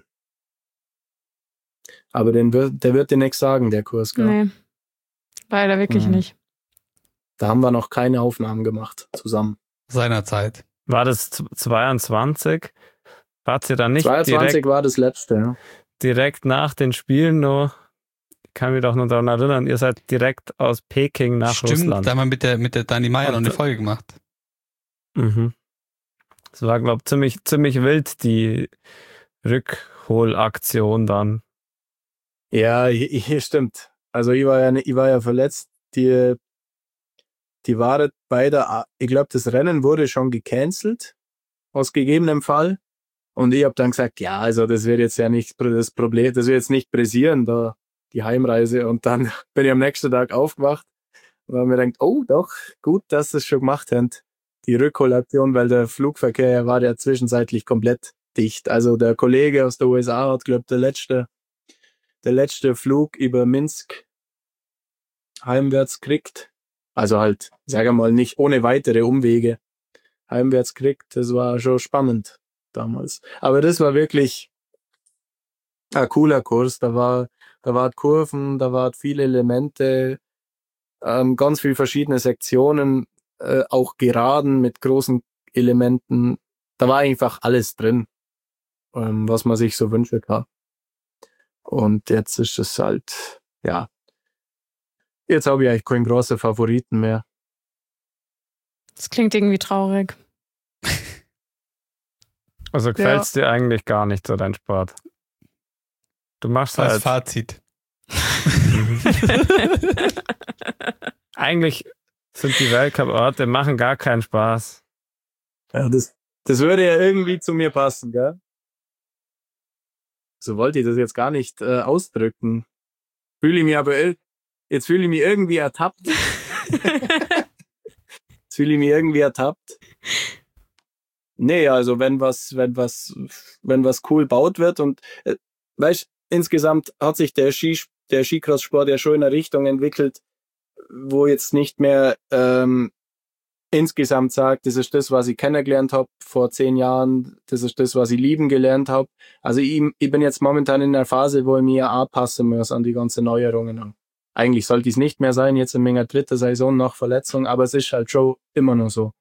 Aber der wird dir nichts sagen, der Kurs, gell? Nee, leider wirklich nicht. Da haben wir noch keine Aufnahmen gemacht zusammen. Seinerzeit. War das 22? Wart ihr dann nicht 22 war das letzte, ja. direkt nach den Spielen noch? Ich kann mich doch noch daran erinnern, ihr seid direkt aus Peking nach Stimmt, Russland. da haben wir mit der Dani Meyer noch eine Folge gemacht. Mhm. Das war, glaube ich, ziemlich wild, die Rückholaktion dann. Ja, stimmt. Also ich war ja verletzt. Die waren beide, ich glaube, das Rennen wurde schon gecancelt, aus gegebenem Fall. Und ich habe dann gesagt, ja, also das wird jetzt ja nicht das Problem, das wird jetzt nicht pressieren, da die Heimreise. Und dann bin ich am nächsten Tag aufgewacht und habe mir gedacht, oh doch, gut, dass sie es schon gemacht haben, die Rückholaktion, weil der Flugverkehr war ja zwischenzeitlich komplett dicht. Also der Kollege aus der USA hat, glaube ich, der letzte Flug über Minsk heimwärts kriegt. Also halt, sage mal, nicht ohne weitere Umwege heimwärts kriegt. Das war schon spannend damals. Aber das war wirklich ein cooler Kurs. Da war Kurven, da waren viele Elemente, ganz viele verschiedene Sektionen, auch Geraden mit großen Elementen. Da war einfach alles drin, was man sich so wünschen kann. Und jetzt ist es halt, ja, jetzt habe ich eigentlich keinen großen Favoriten mehr. Das klingt irgendwie traurig. Also gefällt es dir eigentlich gar nicht so, dein Sport? Du machst Als halt... Fazit. Eigentlich sind die Weltcup-Orte, machen gar keinen Spaß. Ja, das würde ja irgendwie zu mir passen, gell? So wollte ich das jetzt gar nicht ausdrücken. Jetzt fühle ich mich irgendwie ertappt. Nee, also wenn was cool baut wird und weißt, insgesamt hat sich der Skicross-Sport ja schon in eine Richtung entwickelt, wo jetzt nicht mehr insgesamt sagt, das ist das, was ich kennengelernt habe vor 10 Jahren, das ist das, was ich lieben gelernt habe. Also ich bin jetzt momentan in einer Phase, wo ich mich anpassen muss an die ganzen Neuerungen. Eigentlich sollte es nicht mehr sein, jetzt in meiner dritten Saison nach Verletzung, aber es ist halt schon immer noch so.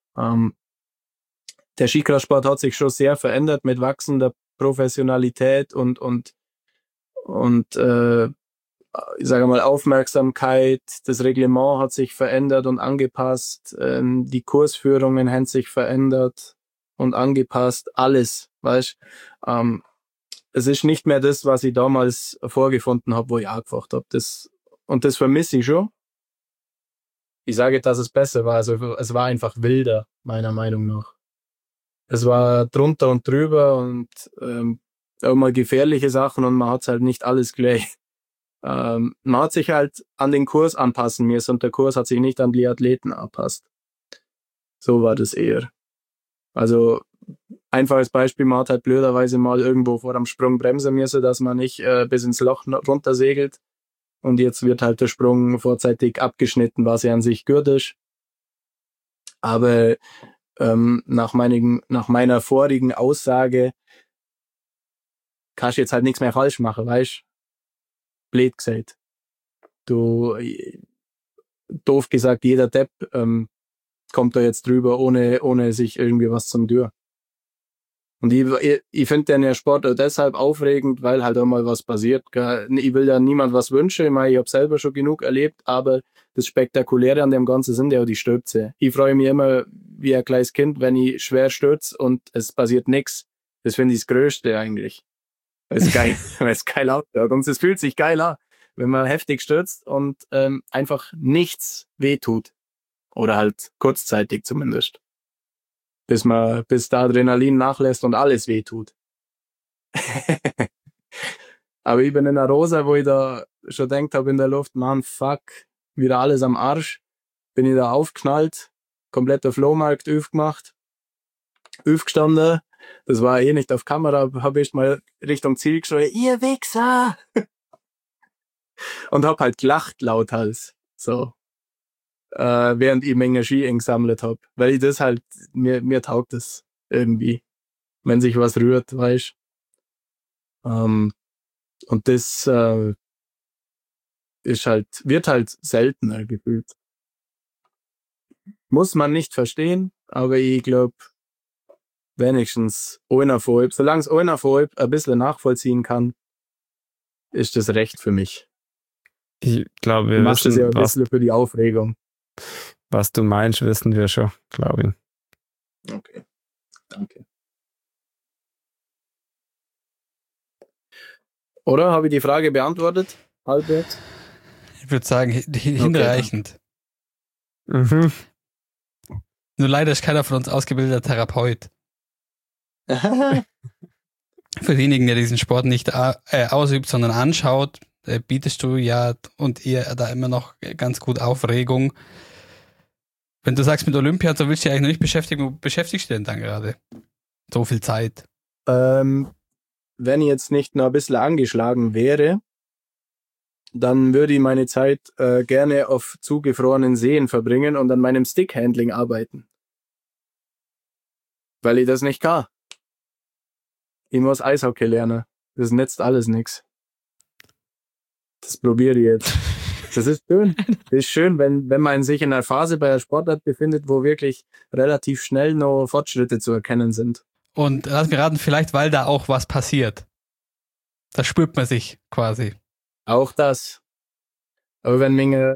Der Skicross-Sport hat sich schon sehr verändert mit wachsender Professionalität und ich sage mal Aufmerksamkeit. Das Reglement hat sich verändert und angepasst. Die Kursführungen haben sich verändert und angepasst. Alles, weißt? Es ist nicht mehr das, was ich damals vorgefunden habe, wo ich angefangen habe. Und das vermisse ich schon. Ich sage, dass es besser war. Also es war einfach wilder, meiner Meinung nach. Es war drunter und drüber und auch mal gefährliche Sachen und man hat halt nicht alles gleich. Man hat sich halt an den Kurs anpassen müssen und der Kurs hat sich nicht an die Athleten anpasst. So war das eher. Also einfaches Beispiel, man hat halt blöderweise mal irgendwo vor dem Sprung bremsen müssen, dass man nicht bis ins Loch runter segelt. Und jetzt wird halt der Sprung vorzeitig abgeschnitten, was ja an sich gut ist. Aber nach meiner vorigen Aussage kannst du jetzt halt nichts mehr falsch machen, weißt? Blöd gesagt. doof gesagt, jeder Depp kommt da jetzt drüber, ohne sich irgendwie was zum Tun. Und ich finde den Sport auch deshalb aufregend, weil halt auch mal was passiert. Ich will ja niemand was wünschen, ich meine, ich habe selber schon genug erlebt, aber das Spektakuläre an dem Ganzen sind ja auch die Stürze. Ich freue mich immer wie ein kleines Kind, wenn ich schwer stürze und es passiert nichts. Das finde ich das Größte eigentlich. Weil es geil, weil es geil ausschaut. Und es fühlt sich geil an, wenn man heftig stürzt und einfach nichts wehtut. Oder halt kurzzeitig zumindest. Bis der Adrenalin nachlässt und alles wehtut. Aber ich bin in der Rosa, wo ich da schon gedacht habe in der Luft, man, fuck, wieder alles am Arsch. Bin ich da aufgeknallt, kompletter Flohmarkt aufgemacht, aufgestanden. Das war eh nicht auf Kamera, habe ich mal Richtung Ziel geschrien, ihr Wichser! Und hab halt gelacht lauthals, so. Während ich Menge Ski gesammelt hab. Weil ich das halt, mir taugt das irgendwie. Wenn sich was rührt, weißt. Und das wird halt seltener gefühlt. Muss man nicht verstehen, aber ich glaube, wenigstens einer von euch, solange es einer von euch ein bisschen nachvollziehen kann, ist das recht für mich. Ich glaube, wir Du machst es ja wissen, ein bisschen für die Aufregung. was du meinst, wissen wir schon, glaube ich. Okay, danke. Oder habe ich die Frage beantwortet, Albert? Ich würde sagen, hinreichend. Mhm. Nur leider ist keiner von uns ausgebildeter Therapeut. Für diejenigen, der diesen Sport nicht ausübt, sondern anschaut, bietest du ja und ihr da immer noch ganz gut Aufregung. Wenn du sagst mit Olympia, so willst du dich eigentlich noch nicht beschäftigen, wo beschäftigst du denn dann gerade? So viel Zeit. Wenn ich jetzt nicht noch ein bisschen angeschlagen wäre, dann würde ich meine Zeit gerne auf zugefrorenen Seen verbringen und an meinem Stickhandling arbeiten. Weil ich das nicht kann. Ich muss Eishockey lernen. Das nützt alles nix. Das probiere ich jetzt. Das ist schön. Das ist schön, wenn man sich in einer Phase bei der Sportart befindet, wo wirklich relativ schnell noch Fortschritte zu erkennen sind. Und lass mir raten, vielleicht weil da auch was passiert. Da spürt man sich quasi. Auch das. Aber wenn meine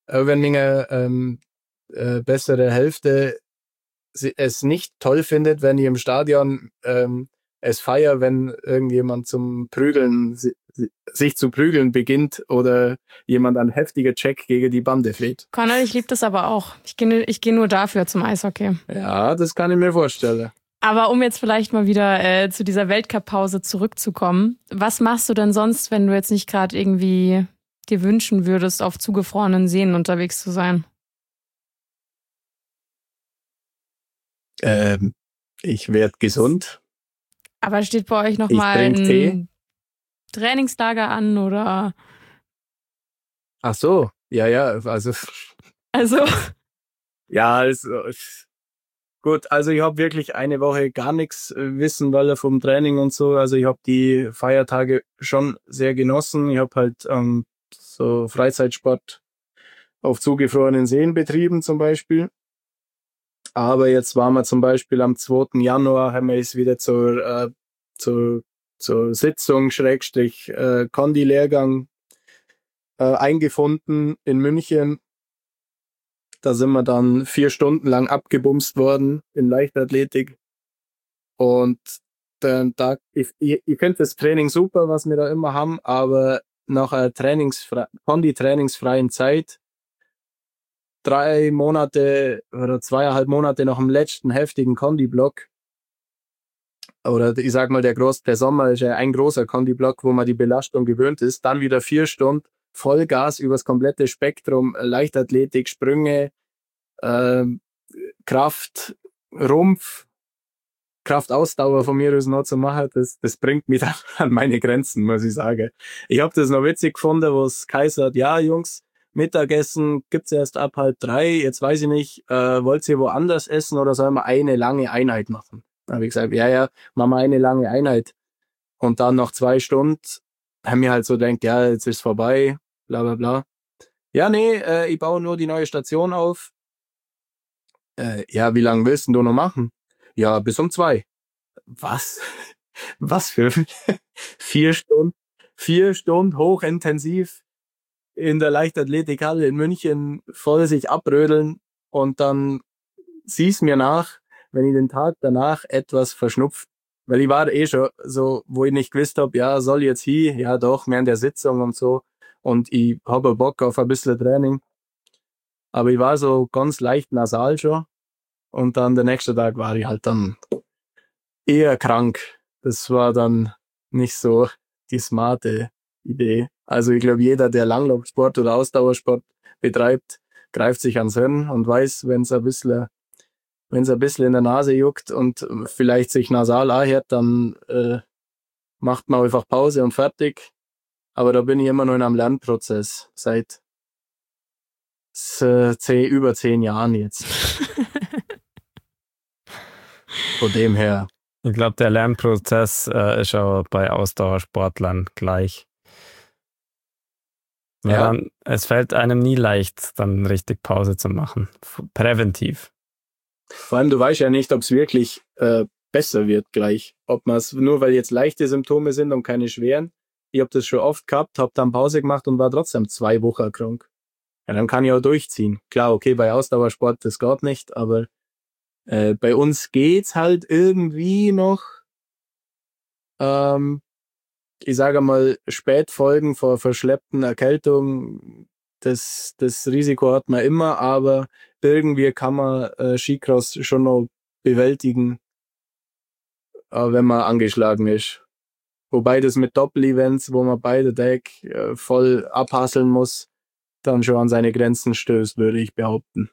bessere Hälfte es nicht toll findet, wenn ich im Stadion es feiere, wenn irgendjemand zum Prügeln sich zu prügeln beginnt oder jemand einen heftigen Check gegen die Bande fährt. Conor, ich liebe das aber auch. Ich geh nur dafür zum Eishockey. Ja, das kann ich mir vorstellen. Aber um jetzt vielleicht mal wieder zu dieser Weltcup-Pause zurückzukommen, was machst du denn sonst, wenn du jetzt nicht gerade irgendwie dir wünschen würdest, auf zugefrorenen Seen unterwegs zu sein? Ich werde gesund. Aber steht bei euch noch Ich mal trink ein Tee. Trainingslager an oder? Ach so, ja, also ja, gut, also ich habe wirklich eine Woche gar nichts wissen wollen vom Training und so. Also ich habe die Feiertage schon sehr genossen. Ich habe halt so Freizeitsport auf zugefrorenen Seen betrieben zum Beispiel. Aber jetzt waren wir zum Beispiel am 2. Januar, haben wir es wieder zur Sitzung, Schrägstrich, Kondi-Lehrgang eingefunden in München. Da sind wir dann 4 Stunden lang abgebumst worden in Leichtathletik. Und ich finde das Training super, was wir da immer haben, aber nach einer Kondi-trainingsfreien Zeit, 3 Monate oder 2,5 Monate nach dem letzten heftigen Kondi-Block, oder ich sag mal, der Sommer ist ja ein großer Kondi-Block, wo man die Belastung gewöhnt ist, dann wieder 4 Stunden Vollgas übers komplette Spektrum, Leichtathletik, Sprünge, Kraft, Rumpf, Kraftausdauer von mir aus noch zu machen, das bringt mich dann an meine Grenzen, muss ich sagen. Ich habe das noch witzig gefunden, wo es Kaiser hat, ja Jungs, Mittagessen gibt's erst ab 2:30, jetzt weiß ich nicht, wollt ihr woanders essen oder sollen wir eine lange Einheit machen? Da habe ich gesagt, ja, machen wir eine lange Einheit. Und dann nach 2 Stunden haben wir halt so gedacht, ja, jetzt ist vorbei, bla bla bla. Ja, nee, ich baue nur die neue Station auf. Ja, wie lange willst denn du noch machen? Ja, bis um 2. Was? Was für 4 Stunden? 4 Stunden hochintensiv in der Leichtathletikhalle in München voll sich abrödeln und dann sieh's mir nach, wenn ich den Tag danach etwas verschnupft. Weil ich war schon so, wo ich nicht gewusst hab, ja, soll ich jetzt hier? Ja, doch, während der Sitzung und so. Und ich habe Bock auf ein bisschen Training. Aber ich war so ganz leicht nasal schon. Und dann der nächste Tag war ich halt dann eher krank. Das war dann nicht so die smarte Idee. Also ich glaube, jeder, der Langlaufsport oder Ausdauersport betreibt, greift sich ans Hirn und weiß, wenn es ein bisschen in der Nase juckt und vielleicht sich nasal anhört, dann macht man einfach Pause und fertig. Aber da bin ich immer noch in einem Lernprozess seit über 10 Jahren jetzt. Von dem her. Ich glaube, der Lernprozess ist auch bei Ausdauersportlern gleich. Ja. Dann, es fällt einem nie leicht, dann richtig Pause zu machen. Präventiv. Vor allem, du weißt ja nicht, ob es wirklich besser wird gleich. Ob man es, nur weil jetzt leichte Symptome sind und keine schweren. Ich habe das schon oft gehabt, habe dann Pause gemacht und war trotzdem 2 Wochen krank. Ja, dann kann ich auch durchziehen. Klar, okay, bei Ausdauersport, das geht nicht, aber bei uns geht's halt irgendwie noch. Ich sage mal, Spätfolgen vor verschleppten Erkältung, das Risiko hat man immer, aber irgendwie kann man Skicross schon noch bewältigen, wenn man angeschlagen ist. Wobei das mit Doppel-Events, wo man beide Tag voll abhasseln muss, dann schon an seine Grenzen stößt, würde ich behaupten.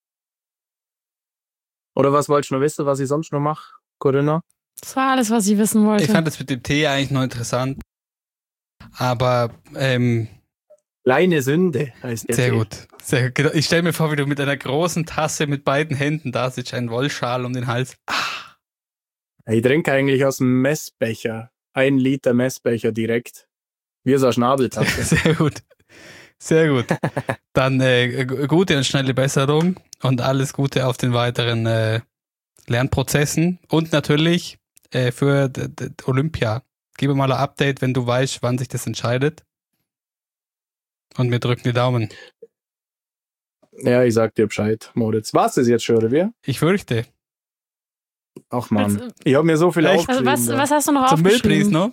Oder was wolltest du noch wissen, was ich sonst noch mache, Corinna? Das war alles, was ich wissen wollte. Ich fand das mit dem Tee eigentlich noch interessant. Aber Kleine Sünde heißt der sehr Tee. gut. Sehr gut. Ich stelle mir vor, wie du mit einer großen Tasse mit beiden Händen da sitzt, ein Wollschal um den Hals. Ich trinke eigentlich aus dem Messbecher. 1 Liter Messbecher direkt. Wie so eine Schnabeltasse. Sehr gut. Sehr gut. Dann gute und schnelle Besserung und alles Gute auf den weiteren Lernprozessen und natürlich für Olympia. Gib mir mal ein Update, wenn du weißt, wann sich das entscheidet. Und wir drücken die Daumen. Ja, ich sag dir Bescheid, Moritz. War's das jetzt schon, oder wie? Ich fürchte. Ach man, ich habe mir so viel Echt? Also aufgeschrieben. was hast du noch Zum Müllpreis aufgeschrieben?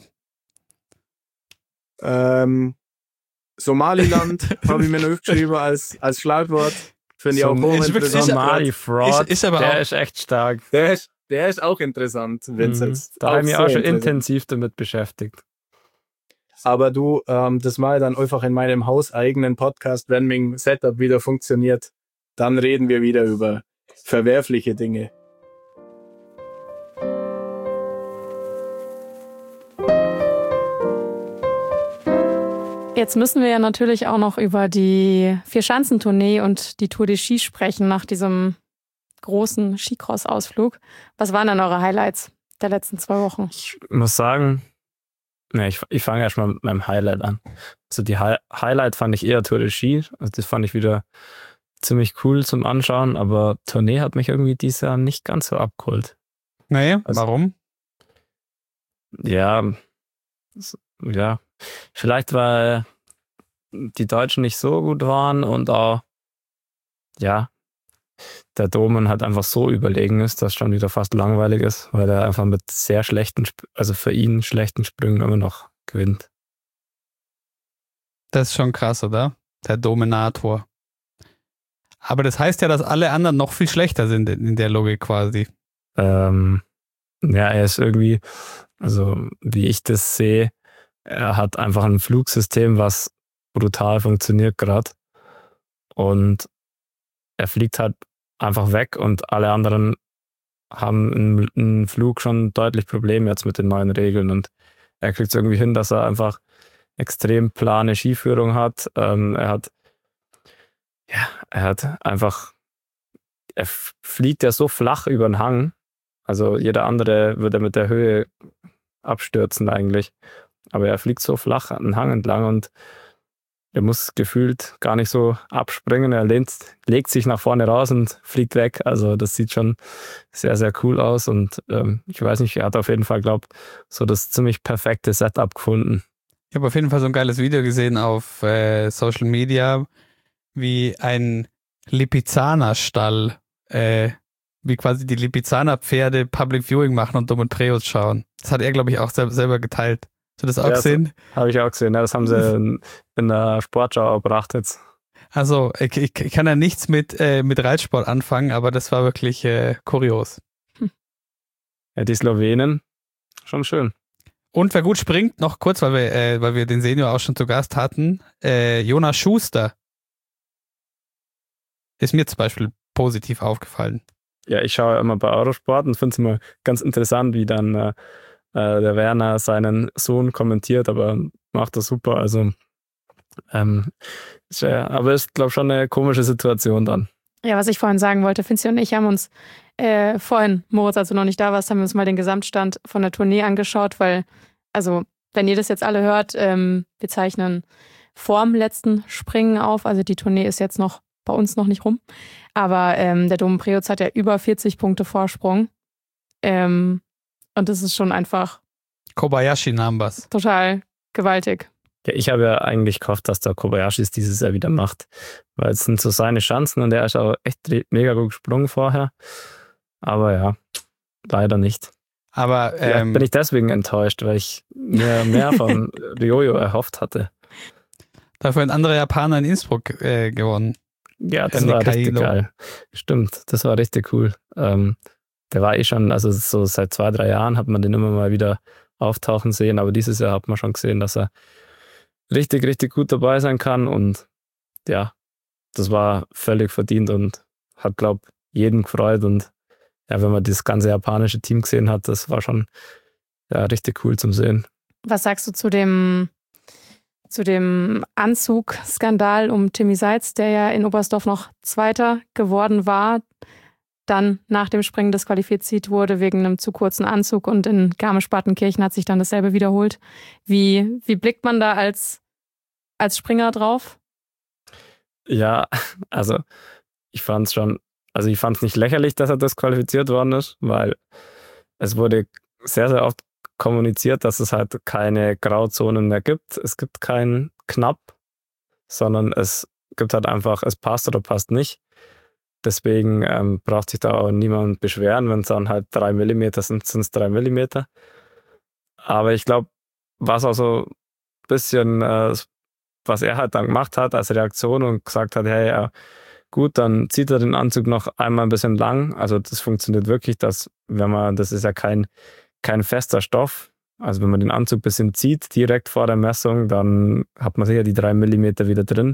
noch? Somaliland habe ich mir noch aufgeschrieben als Schlagwort. Finde ich auch hochinteressant. Somali Fraud, ist aber der auch- ist echt stark. Der ist auch interessant, Vincent. Da habe ich mich auch schon sehr interessant. intensiv damit beschäftigt. Aber du, das mal dann einfach in meinem hauseigenen Podcast, wenn mein Setup wieder funktioniert, dann reden wir wieder über verwerfliche Dinge. Jetzt müssen wir ja natürlich auch noch über die Vierschanzentournee und die Tour de Ski sprechen nach diesem großen Skicross-Ausflug. Was waren denn eure Highlights der letzten 2 Wochen? Ich muss sagen, ich fange erstmal mit meinem Highlight an. Also die Highlight fand ich eher Tour de Ski. Also das fand ich wieder ziemlich cool zum Anschauen, aber Tournee hat mich irgendwie dieses Jahr nicht ganz so abgeholt. Nee, Also- warum? Ja, vielleicht weil die Deutschen nicht so gut waren und auch, ja, der Domen halt einfach so überlegen ist, dass schon wieder fast langweilig ist, weil er einfach mit sehr schlechten, also für ihn schlechten Sprüngen immer noch gewinnt. Das ist schon krass, oder? Der Dominator. Aber das heißt ja, dass alle anderen noch viel schlechter sind in der Logik quasi. Ja, er ist irgendwie, also wie ich das sehe, er hat einfach ein Flugsystem, was brutal funktioniert gerade. Und er fliegt halt einfach weg und alle anderen haben im Flug schon deutlich Probleme jetzt mit den neuen Regeln. Und er kriegt es irgendwie hin, dass er einfach extrem plane Skiführung hat. Er fliegt ja so flach über den Hang. Also jeder andere würde mit der Höhe abstürzen eigentlich. Aber er fliegt so flach an den Hang entlang und er muss gefühlt gar nicht so abspringen. Er legt sich nach vorne raus und fliegt weg. Also das sieht schon sehr, sehr cool aus. Und ich weiß nicht, er hat auf jeden Fall, glaube ich, so das ziemlich perfekte Setup gefunden. Ich habe auf jeden Fall so ein geiles Video gesehen auf Social Media, wie ein Lipizzaner-Stall, wie quasi die Lipizzaner-Pferde Public Viewing machen und Dom und Preus schauen. Das hat er, glaube ich, auch selber geteilt. Hast du das auch gesehen? Habe ich auch gesehen. Ja, das haben sie in der Sportschau gebracht jetzt. Also, ich kann ja nichts mit Reitsport anfangen, aber das war wirklich kurios. Ja, die Slowenen, schon schön. Und wer gut springt, noch kurz, weil wir den Senior auch schon zu Gast hatten, Jonas Schuster ist mir zum Beispiel positiv aufgefallen. Ja, ich schaue immer bei Eurosport und finde es immer ganz interessant, wie dann der Werner seinen Sohn kommentiert, aber macht das super. Also, aber ist, glaube ich, schon eine komische Situation dann. Ja, was ich vorhin sagen wollte, Finzi und ich haben uns vorhin, Moritz, als du noch nicht da warst, haben wir uns mal den Gesamtstand von der Tournee angeschaut, weil, also, wenn ihr das jetzt alle hört, wir zeichnen vorm letzten Springen auf, also die Tournee ist jetzt noch bei uns noch nicht rum, aber der Dom Preutz hat ja über 40 Punkte Vorsprung. Und das ist schon einfach Kobayashi-Numbers. Total gewaltig. Ja, ich habe ja eigentlich gehofft, dass der Kobayashi es dieses Jahr wieder macht, weil es sind so seine Chancen und er ist auch echt mega gut gesprungen vorher. Aber ja, leider nicht. Aber bin ich deswegen enttäuscht, weil ich mir mehr von Ryoyo erhofft hatte. Dafür ein anderer Japaner in Innsbruck gewonnen. Ja, das war richtig geil. Stimmt, das war richtig cool. Der war schon, also so seit 2-3 Jahren hat man den immer mal wieder auftauchen sehen, aber dieses Jahr hat man schon gesehen, dass er richtig, richtig gut dabei sein kann und ja, das war völlig verdient und hat, glaube ich, jeden gefreut und ja, wenn man das ganze japanische Team gesehen hat, das war schon ja, richtig cool zum Sehen. Was sagst du zu dem Anzugskandal um Timmy Seitz, der ja in Oberstdorf noch Zweiter geworden war, dann nach dem Springen disqualifiziert wurde wegen einem zu kurzen Anzug und in Garmisch-Partenkirchen hat sich dann dasselbe wiederholt. Wie blickt man da als Springer drauf? Ja, also ich fand es nicht lächerlich, dass er disqualifiziert worden ist, weil es wurde sehr, sehr oft kommuniziert, dass es halt keine Grauzonen mehr gibt. Es gibt kein Knapp, sondern es gibt halt einfach, es passt oder passt nicht. Deswegen braucht sich da auch niemand beschweren, wenn es dann halt 3 Millimeter sind es 3 Millimeter. Aber ich glaube, was auch so ein bisschen, was er halt dann gemacht hat als Reaktion und gesagt hat, hey, gut, dann zieht er den Anzug noch einmal ein bisschen lang. Also das funktioniert wirklich, das ist ja kein fester Stoff. Also wenn man den Anzug ein bisschen zieht, direkt vor der Messung, dann hat man sicher die 3 Millimeter wieder drin.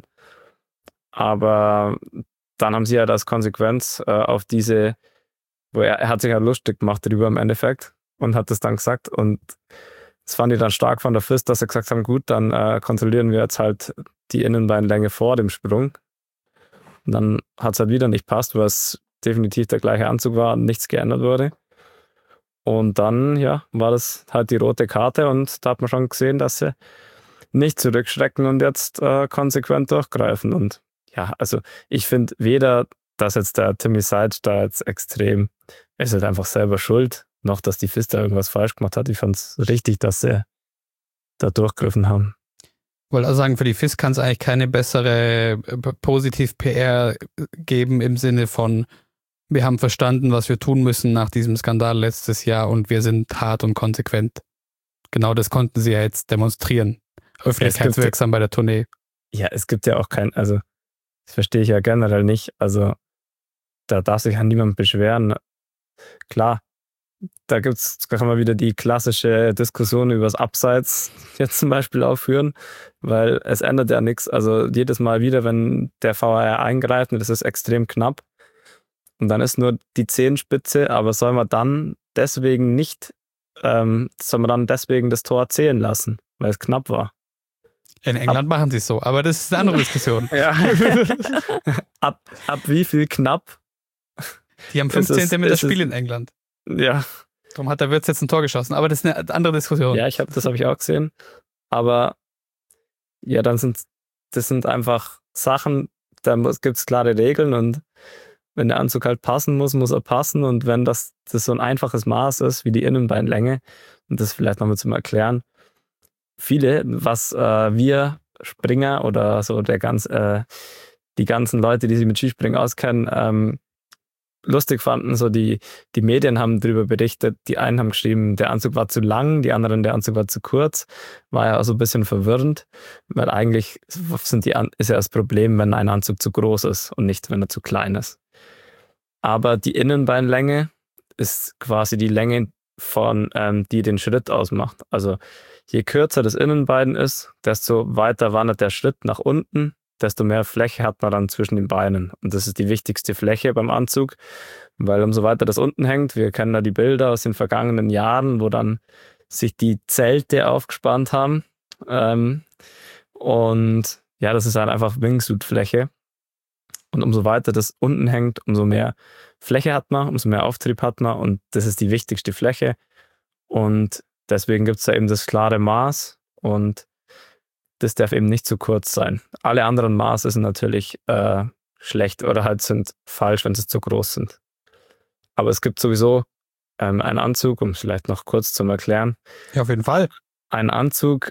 Aber dann haben sie ja das Konsequenz auf diese, wo er hat sich ja lustig gemacht darüber im Endeffekt und hat das dann gesagt und das fand ich dann stark von der FIS, dass sie gesagt haben, gut, dann kontrollieren wir jetzt halt die Innenbeinlänge vor dem Sprung und dann hat es halt wieder nicht passt, weil es definitiv der gleiche Anzug war und nichts geändert wurde und dann, ja, war das halt die rote Karte und da hat man schon gesehen, dass sie nicht zurückschrecken und jetzt konsequent durchgreifen und ja, also ich finde weder, dass jetzt der Timmy Seitz da jetzt extrem, er ist halt einfach selber schuld, noch dass die FIS da irgendwas falsch gemacht hat. Ich fand es richtig, dass sie da durchgegriffen haben. Ich wollte auch sagen, für die FIS kann es eigentlich keine bessere Positiv-PR geben im Sinne von, wir haben verstanden, was wir tun müssen nach diesem Skandal letztes Jahr und wir sind hart und konsequent. Genau das konnten sie ja jetzt demonstrieren. Öffentlichkeitswirksam bei der Tournee. Ja, es gibt ja auch also das verstehe ich ja generell nicht. Also da darf sich ja niemand beschweren. Klar, da kann man wieder die klassische Diskussion über das Abseits jetzt zum Beispiel aufführen, weil es ändert ja nichts. Also jedes Mal wieder, wenn der VAR eingreift, und das ist extrem knapp, und dann ist nur die Zehenspitze, aber soll man dann deswegen das Tor zählen lassen, weil es knapp war? In England machen sie es so, aber das ist eine andere Diskussion. Ja. ab wie viel knapp? Die haben 15 Zentimeter Spiel in England. Ja. Darum hat der Wirtz jetzt ein Tor geschossen, aber das ist eine andere Diskussion. Ja, das habe ich auch gesehen. Aber ja, dann sind das sind einfach Sachen, da gibt es klare Regeln und wenn der Anzug halt passen muss, muss er passen. Und wenn das so ein einfaches Maß ist wie die Innenbeinlänge, und das vielleicht nochmal zum Erklären, viele, was wir Springer oder so die ganzen Leute, die sich mit Skispringen auskennen, lustig fanden, so die Medien haben darüber berichtet, die einen haben geschrieben, der Anzug war zu lang, die anderen, der Anzug war zu kurz, war ja auch so ein bisschen verwirrend, weil eigentlich ist ja das Problem, wenn ein Anzug zu groß ist und nicht, wenn er zu klein ist. Aber die Innenbeinlänge ist quasi die Länge von, die den Schritt ausmacht. Also je kürzer das Innenbein ist, desto weiter wandert der Schritt nach unten, desto mehr Fläche hat man dann zwischen den Beinen. Und das ist die wichtigste Fläche beim Anzug, weil umso weiter das unten hängt, wir kennen da die Bilder aus den vergangenen Jahren, wo dann sich die Zelte aufgespannt haben. Und ja, das ist halt einfach Wingsuit-Fläche. Und umso weiter das unten hängt, umso mehr Fläche hat man, umso mehr Auftrieb hat man. Und das ist die wichtigste Fläche. Und deswegen gibt es da eben das klare Maß. Und das darf eben nicht zu kurz sein. Alle anderen Maße sind natürlich schlecht oder halt sind falsch, wenn sie zu groß sind. Aber es gibt sowieso einen Anzug, um es vielleicht noch kurz zu erklären. Ja, auf jeden Fall. Ein Anzug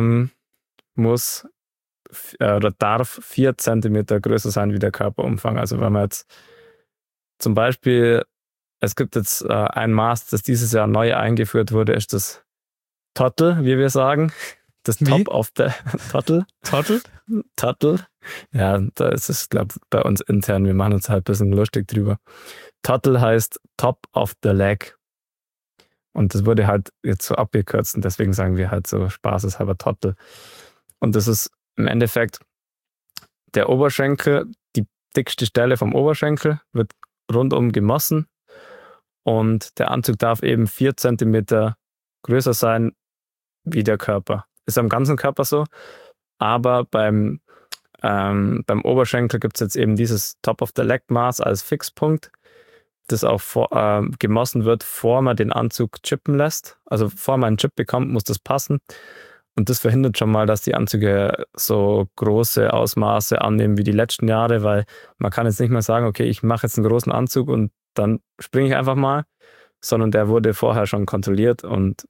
muss oder darf 4 Zentimeter größer sein wie der Körperumfang. Also wenn man jetzt zum Beispiel, es gibt jetzt ein Maß, das dieses Jahr neu eingeführt wurde, ist das Total, wie wir sagen. Das Top of the Total. Total. Ja, da ist es, glaube ich, bei uns intern. Wir machen uns halt ein bisschen lustig drüber. Total heißt Top of the Leg. Und das wurde halt jetzt so abgekürzt und deswegen sagen wir halt so spaßeshalber Total. Und das ist im Endeffekt der Oberschenkel, die dickste Stelle vom Oberschenkel wird rundum gemessen und der Anzug darf eben 4 Zentimeter größer sein wie der Körper. Ist am ganzen Körper so, aber beim Oberschenkel gibt es jetzt eben dieses Top of the Leg Maß als Fixpunkt, das auch gemessen wird, bevor man den Anzug chippen lässt. Also bevor man einen Chip bekommt, muss das passen. Und das verhindert schon mal, dass die Anzüge so große Ausmaße annehmen wie die letzten Jahre, weil man kann jetzt nicht mehr sagen, okay, ich mache jetzt einen großen Anzug und dann springe ich einfach mal, sondern der wurde vorher schon kontrolliert und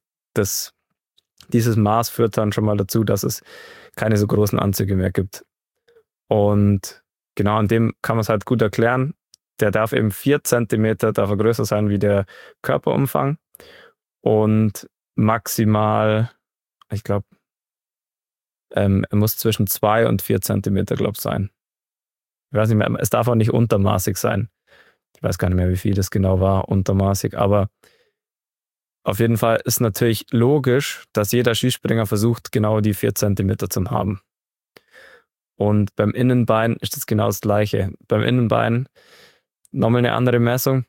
dieses Maß führt dann schon mal dazu, dass es keine so großen Anzüge mehr gibt. Und genau an dem kann man es halt gut erklären. Der darf eben 4 Zentimeter darf er größer sein wie der Körperumfang und maximal, ich glaube, er muss zwischen 2 und 4 Zentimeter, glaube ich, sein. Ich weiß nicht mehr, es darf auch nicht untermaßig sein. Ich weiß gar nicht mehr, wie viel das genau war, untermaßig, aber auf jeden Fall ist natürlich logisch, dass jeder Skispringer versucht, genau die 4 Zentimeter zu haben. Und beim Innenbein ist das genau das Gleiche. Beim Innenbein nochmal eine andere Messung.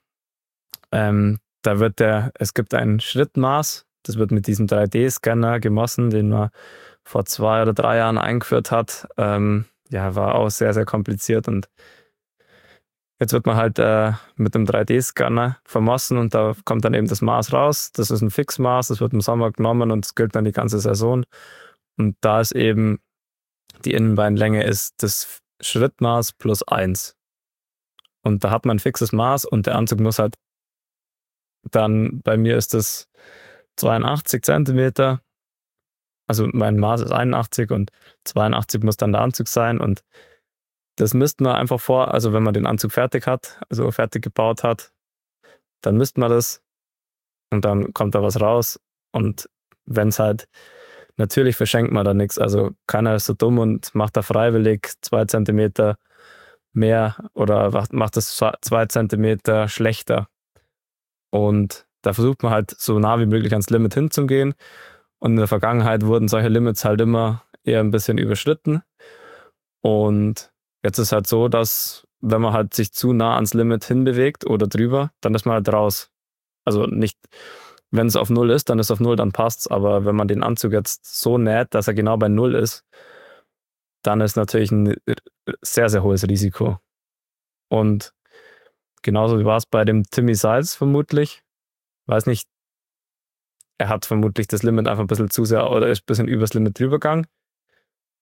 Es gibt ein Schrittmaß, das wird mit diesem 3D-Scanner gemessen, den man vor 2 oder 3 Jahren eingeführt hat. War auch sehr, sehr kompliziert und jetzt wird man halt mit dem 3D-Scanner vermessen und da kommt dann eben das Maß raus. Das ist ein Fixmaß, das wird im Sommer genommen und es gilt dann die ganze Saison. Und da ist eben die Innenbeinlänge ist das Schrittmaß plus 1. Und da hat man ein fixes Maß und der Anzug muss halt dann, bei mir ist das 82 Zentimeter. Also mein Maß ist 81 und 82 muss dann der Anzug sein und das misst man einfach also wenn man den Anzug fertig hat, also fertig gebaut hat, dann misst man das und dann kommt da was raus und wenn es halt, natürlich verschenkt man da nichts, also keiner ist so dumm und macht da freiwillig 2 Zentimeter mehr oder macht das 2 Zentimeter schlechter und da versucht man halt so nah wie möglich ans Limit hinzugehen und in der Vergangenheit wurden solche Limits halt immer eher ein bisschen überschritten und jetzt ist halt so, dass wenn man halt sich zu nah ans Limit hinbewegt oder drüber, dann ist man halt raus. Also nicht, wenn es auf 0 ist, dann ist es auf 0, dann passt's. Aber wenn man den Anzug jetzt so näht, dass er genau bei 0 ist, dann ist natürlich ein sehr, sehr hohes Risiko. Und genauso war es bei dem Timmy Seitz vermutlich. Weiß nicht, er hat vermutlich das Limit einfach ein bisschen zu sehr oder ist ein bisschen übers Limit drüber gegangen.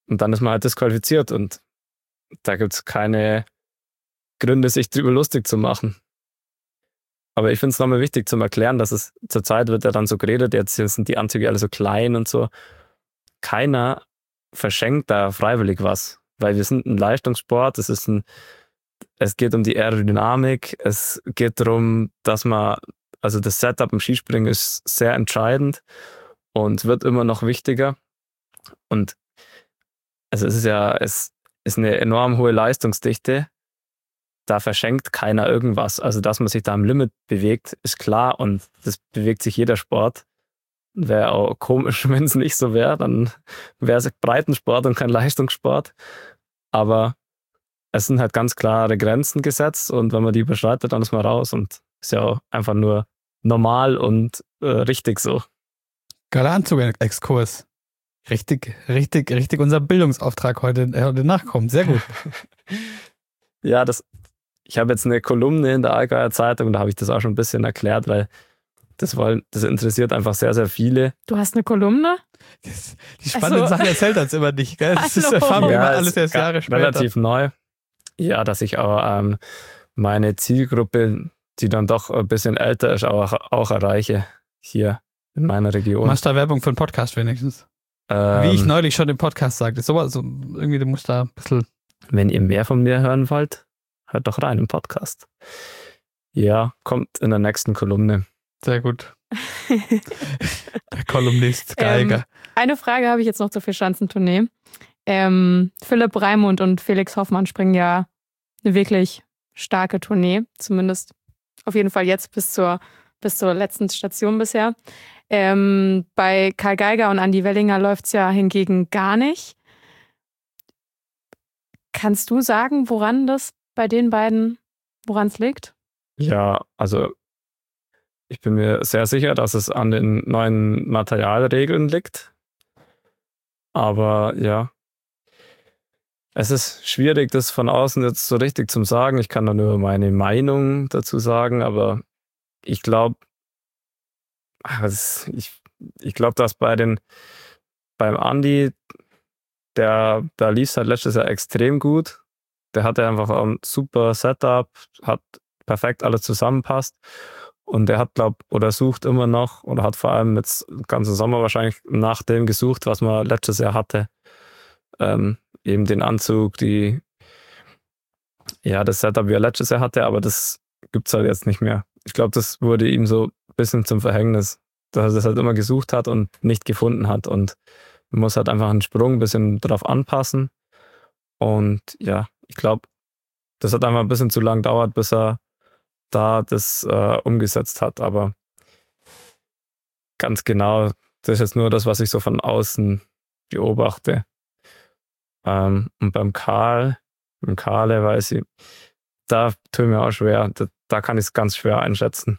Und dann ist man halt disqualifiziert und da gibt es keine Gründe, sich drüber lustig zu machen. Aber ich finde es nochmal wichtig zum Erklären, dass es zurzeit wird ja dann so geredet, jetzt sind die Anzüge alle so klein und so. Keiner verschenkt da freiwillig was, weil wir sind ein Leistungssport, es geht um die Aerodynamik, es geht darum, dass also das Setup im Skispringen ist sehr entscheidend und wird immer noch wichtiger. Und also es ist eine enorm hohe Leistungsdichte. Da verschenkt keiner irgendwas. Also, dass man sich da am Limit bewegt, ist klar und das bewegt sich jeder Sport. Wäre auch komisch, wenn es nicht so wäre. Dann wäre es Breitensport und kein Leistungssport. Aber es sind halt ganz klare Grenzen gesetzt und wenn man die überschreitet, dann ist man raus und ist ja auch einfach nur normal und richtig so. Geiler Anzug-Exkurs. Richtig unser Bildungsauftrag heute nachkommt. Sehr gut. Ja, ich habe jetzt eine Kolumne in der Allgäuer Zeitung, da habe ich das auch schon ein bisschen erklärt, weil das interessiert einfach sehr, sehr viele. Du hast eine Kolumne? Die spannenden Sachen erzählt uns immer nicht, gell? Das erfahren wir immer alles erst Jahre später. Relativ neu. Ja, dass ich auch meine Zielgruppe, die dann doch ein bisschen älter ist, auch erreiche hier in meiner Region. Machst du da Werbung für einen Podcast wenigstens? Wie ich neulich schon im Podcast sagte. So irgendwie, du musst da ein bisschen... Wenn ihr mehr von mir hören wollt, hört doch rein im Podcast. Ja, kommt in der nächsten Kolumne. Sehr gut. Der Kolumnist Geiger. Eine Frage habe ich jetzt noch zur Vierschanzentournee. Philipp Raimund und Felix Hoffmann springen ja eine wirklich starke Tournee. Zumindest auf jeden Fall jetzt bis zur letzten Station bisher. Bei Karl Geiger und Andi Wellinger läuft es ja hingegen gar nicht. Kannst du sagen, woran das bei den beiden, woran es liegt? Ja, also ich bin mir sehr sicher, dass es an den neuen Materialregeln liegt. Aber ja, es ist schwierig, das von außen jetzt so richtig zu sagen. Ich kann da nur meine Meinung dazu sagen, aber ich glaube, dass beim Andi, da lief es halt letztes Jahr extrem gut. Der hatte einfach ein super Setup, hat perfekt alles zusammenpasst. Und der hat, sucht immer noch oder hat vor allem jetzt den ganzen Sommer wahrscheinlich nach dem gesucht, was man letztes Jahr hatte. Eben den Anzug, das Setup, wie er letztes Jahr hatte, aber das gibt es halt jetzt nicht mehr. Ich glaube, das wurde ihm so ein bisschen zum Verhängnis, dass er das halt immer gesucht hat und nicht gefunden hat. Und man muss halt einfach einen Sprung ein bisschen drauf anpassen. Und ja, ich glaube, das hat einfach ein bisschen zu lang gedauert, bis er da das umgesetzt hat. Aber ganz genau, das ist jetzt nur das, was ich so von außen beobachte. Und beim Karle weiß ich, da tue ich mir auch schwer. Da kann ich es ganz schwer einschätzen.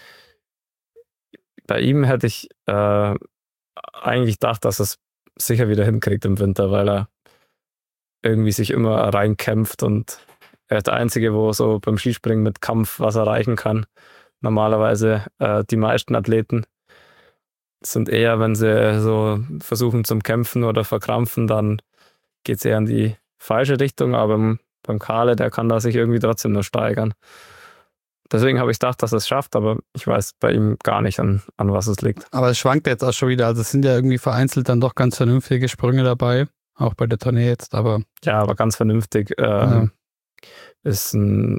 Bei ihm hätte ich eigentlich gedacht, dass er es sicher wieder hinkriegt im Winter, weil er irgendwie sich immer reinkämpft und er ist der Einzige, wo so beim Skispringen mit Kampf was erreichen kann. Normalerweise die meisten Athleten sind eher, wenn sie so versuchen zum Kämpfen oder verkrampfen, dann geht es eher in die falsche Richtung, aber beim Karle, der kann da sich irgendwie trotzdem nur steigern. Deswegen habe ich gedacht, dass er es schafft, aber ich weiß bei ihm gar nicht, an was es liegt. Aber es schwankt jetzt auch schon wieder. Also es sind ja irgendwie vereinzelt dann doch ganz vernünftige Sprünge dabei, auch bei der Tournee jetzt. Aber ja, ganz vernünftig ist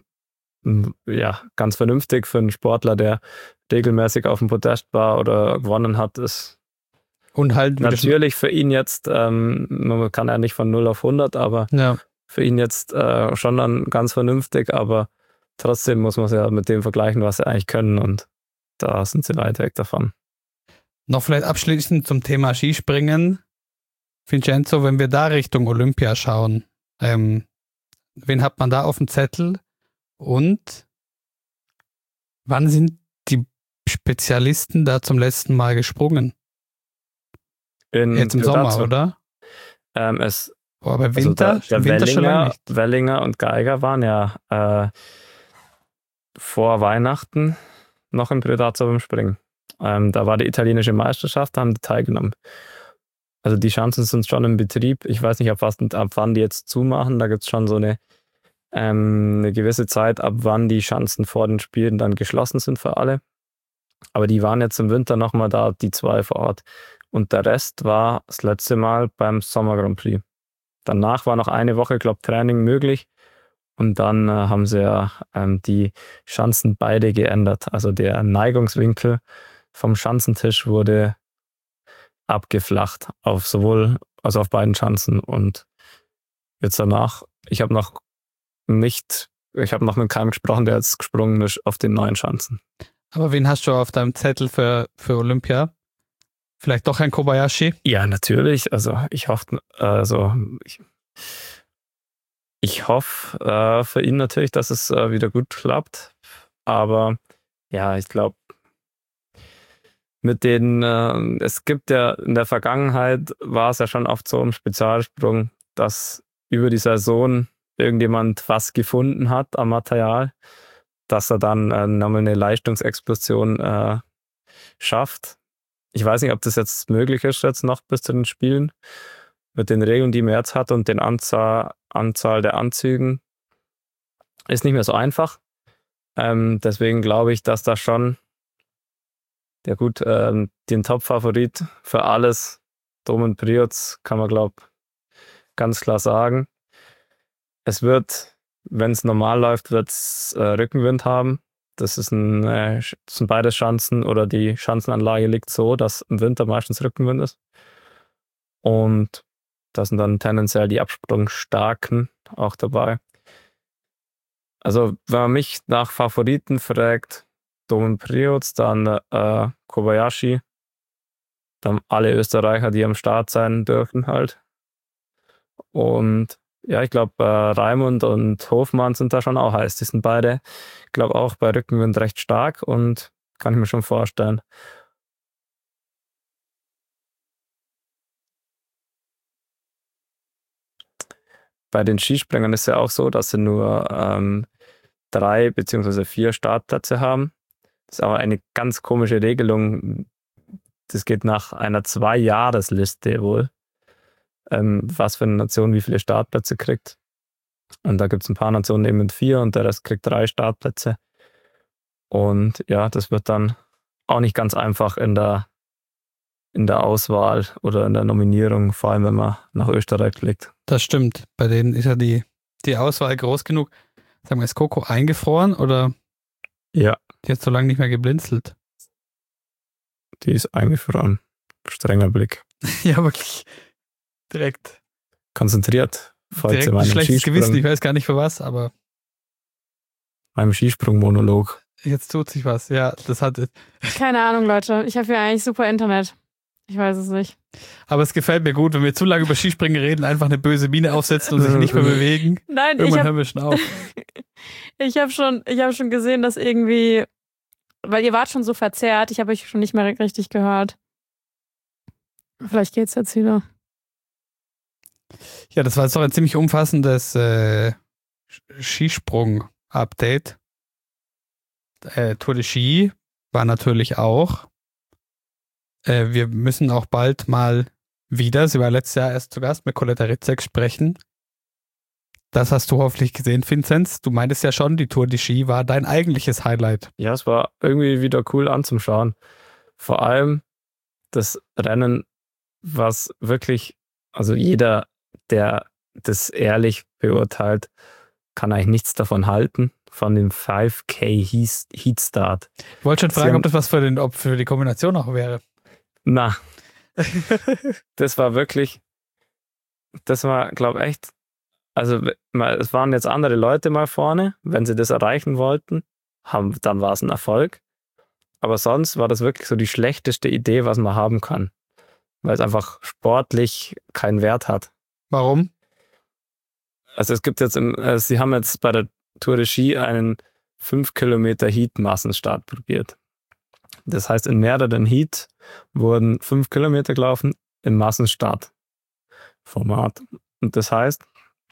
ganz vernünftig für einen Sportler, der regelmäßig auf dem Podest war oder gewonnen hat, ist und halt natürlich für ihn jetzt, man kann ja nicht von 0 auf 100, aber für ihn jetzt schon dann ganz vernünftig, aber trotzdem muss man es ja mit dem vergleichen, was sie eigentlich können und da sind sie weit weg davon. Noch vielleicht abschließend zum Thema Skispringen. Vincenzo, wenn wir da Richtung Olympia schauen, wen hat man da auf dem Zettel und wann sind die Spezialisten da zum letzten Mal gesprungen? Jetzt im Sommer, oder? Aber Winter? Der Wellinger und Geiger waren ja vor Weihnachten noch im Predazzo beim Springen. Da war die italienische Meisterschaft, da haben die teilgenommen. Also die Schanzen sind schon im Betrieb. Ich weiß nicht, ab wann die jetzt zumachen. Da gibt es schon so eine gewisse Zeit, ab wann die Schanzen vor den Spielen dann geschlossen sind für alle. Aber die waren jetzt im Winter nochmal da, die 2 vor Ort. Und der Rest war das letzte Mal beim Sommer Grand Prix. Danach war noch eine Woche, glaube Training möglich. Und dann haben sie ja die Schanzen beide geändert. Also der Neigungswinkel vom Schanzentisch wurde abgeflacht auf beiden Schanzen. Und jetzt danach, ich habe noch mit keinem gesprochen, der jetzt gesprungen ist auf den neuen Schanzen. Aber wen hast du auf deinem Zettel für Olympia? Vielleicht doch ein Kobayashi? Ja, natürlich. Also ich hoffe, ich hoffe für ihn natürlich, dass es wieder gut klappt. Aber ja, ich glaube, es gibt ja in der Vergangenheit, war es ja schon oft so im Spezialsprung, dass über die Saison irgendjemand was gefunden hat am Material, dass er dann nochmal eine Leistungsexplosion schafft. Ich weiß nicht, ob das jetzt möglich ist, jetzt noch bis zu den Spielen, mit den Regeln, die man jetzt hat und den Anzahl der Anzügen. Ist nicht mehr so einfach. Deswegen glaube ich, dass da schon den Top-Favorit für alles, Domen Prioc, kann man, glaube ich, ganz klar sagen. Es wird, wenn es normal läuft, wird es Rückenwind haben. Das sind beides Schanzen oder die Schanzenanlage liegt so, dass im Winter meistens Rückenwind ist. Und da sind dann tendenziell die Absprungstarken auch dabei. Also wenn man mich nach Favoriten fragt, Domen Prioc, dann Kobayashi, dann alle Österreicher, die am Start sein dürfen halt. Und ja, ich glaube, Raimund und Hofmann sind da schon auch heiß. Die sind beide, ich glaube, auch bei Rückenwind recht stark und kann ich mir schon vorstellen. Bei den Skispringern ist es ja auch so, dass sie nur 3 bzw. 4 Startplätze haben. Das ist aber eine ganz komische Regelung. Das geht nach einer 2-Jahres-Liste wohl, was für eine Nation wie viele Startplätze kriegt. Und da gibt es ein paar Nationen eben mit 4 und der Rest kriegt 3 Startplätze. Und ja, das wird dann auch nicht ganz einfach in der Auswahl oder in der Nominierung, vor allem wenn man nach Österreich blickt. Das stimmt. Bei denen ist ja die Auswahl groß genug. Sagen wir, ist Coco eingefroren oder? Ja. Die hat so lange nicht mehr geblinzelt. Die ist eingefroren. Strenger Blick. Ja, wirklich. Direkt. Konzentriert. Direkt ein schlechtes Gewissen. Ich weiß gar nicht für was, aber. Beim Skisprung-Monolog. Jetzt tut sich was. Ja, das hat. Keine Ahnung, Leute. Ich habe hier eigentlich super Internet. Ich weiß es nicht. Aber es gefällt mir gut, wenn wir zu lange über Skispringen reden, einfach eine böse Miene aufsetzen und sich nicht mehr bewegen. Nein, irgendwann hören wir schon auf. Ich habe schon gesehen, dass irgendwie, weil ihr wart schon so verzerrt, ich habe euch schon nicht mehr richtig gehört. Vielleicht geht's jetzt wieder. Ja, das war jetzt doch ein ziemlich umfassendes Skisprung-Update. Tour de Ski war natürlich auch. Wir müssen auch bald mal wieder, sie war letztes Jahr erst zu Gast, mit Coletta Ritzek sprechen. Das hast du hoffentlich gesehen, Vinzenz. Du meintest ja schon, die Tour de Ski war dein eigentliches Highlight. Ja, es war irgendwie wieder cool anzuschauen. Vor allem das Rennen, was wirklich, also jeder, der das ehrlich beurteilt, kann eigentlich nichts davon halten, von dem 5K Heatstart. Ich wollte schon fragen, ob das was für die Kombination auch wäre. Na, das war, glaube ich, echt, also es waren jetzt andere Leute mal vorne, wenn sie das erreichen wollten, dann war es ein Erfolg. Aber sonst war das wirklich so die schlechteste Idee, was man haben kann, weil es einfach sportlich keinen Wert hat. Warum? Also es gibt jetzt, sie haben jetzt bei der Tour de Ski einen 5 Kilometer Heat-Massenstart probiert. Das heißt, in mehreren Heats wurden 5 Kilometer gelaufen im Massenstartformat. Und das heißt,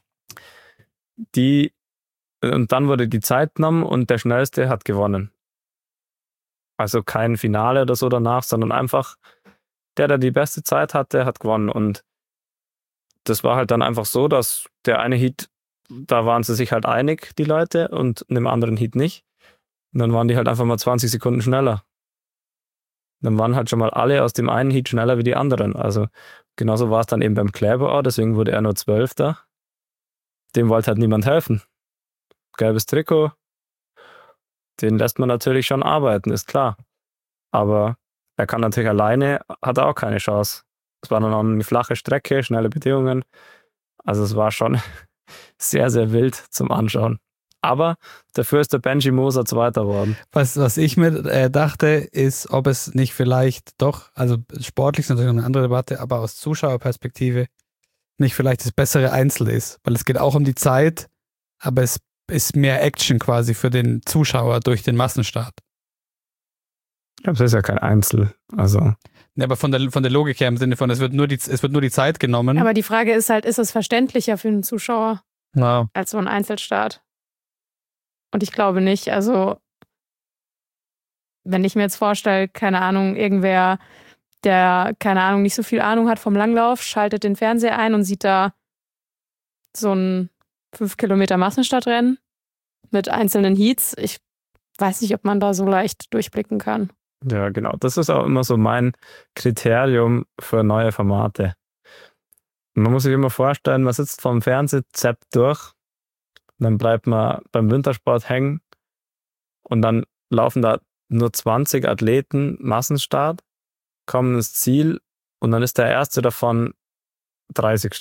und dann wurde die Zeit genommen und der Schnellste hat gewonnen. Also kein Finale oder so danach, sondern einfach der die beste Zeit hatte, hat gewonnen. Und das war halt dann einfach so, dass der eine Heat, da waren sie sich halt einig, die Leute, und in dem anderen Heat nicht. Und dann waren die halt einfach mal 20 Sekunden schneller. Dann waren halt schon mal alle aus dem einen Heat schneller wie die anderen. Also genauso war es dann eben beim Kleber auch, deswegen wurde er nur 12. Dem wollte halt niemand helfen. Gelbes Trikot, den lässt man natürlich schon arbeiten, ist klar. Aber er kann natürlich alleine, hat er auch keine Chance. Es war dann auch eine flache Strecke, schnelle Bedingungen. Also es war schon sehr, sehr wild zum Anschauen. Aber dafür ist der Benji Moser Zweiter geworden. Was ich mir dachte, ist, ob es nicht vielleicht doch, also sportlich ist natürlich eine andere Debatte, aber aus Zuschauerperspektive nicht vielleicht das bessere Einzel ist. Weil es geht auch um die Zeit, aber es ist mehr Action quasi für den Zuschauer durch den Massenstart. Ja, das ist ja kein Einzel. Also. Ja, aber von der Logik her im Sinne von, es wird nur die Zeit genommen. Aber die Frage ist halt, ist es verständlicher für einen Zuschauer als so ein Einzelstart? Und ich glaube nicht. Also, wenn ich mir jetzt vorstelle, keine Ahnung, irgendwer, der, keine Ahnung, nicht so viel Ahnung hat vom Langlauf, schaltet den Fernseher ein und sieht da so ein 5 Kilometer Massenstartrennen mit einzelnen Heats. Ich weiß nicht, ob man da so leicht durchblicken kann. Ja, genau. Das ist auch immer so mein Kriterium für neue Formate. Man muss sich immer vorstellen, man sitzt vorm Fernseher, zappt durch, dann bleibt man beim Wintersport hängen und dann laufen da nur 20 Athleten Massenstart, kommen ins Ziel und dann ist der erste davon 30.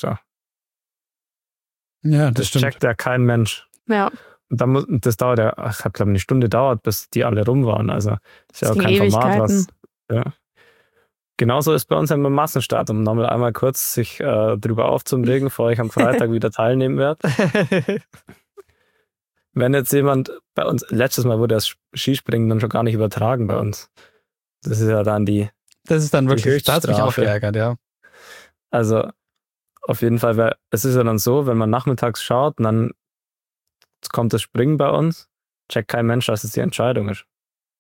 Ja, Das stimmt. checkt ja kein Mensch. Ja. Und das dauert ja, es hat glaube ich eine Stunde dauert, bis die alle rum waren. Also ist ja auch kein Format, was. Ja. Genauso ist bei uns ja beim Massenstart, um nochmal einmal kurz sich drüber aufzuregen, bevor ich am Freitag wieder teilnehmen werde. Wenn jetzt jemand bei uns, letztes Mal wurde das Skispringen dann schon gar nicht übertragen bei uns. Das ist ja dann Das ist dann wirklich, da hat es mich auch Höchststrafe. geärgert, ja. Also auf jeden Fall, weil es ist ja dann so, wenn man nachmittags schaut und dann kommt das Springen bei uns, checkt kein Mensch, dass es die Entscheidung ist.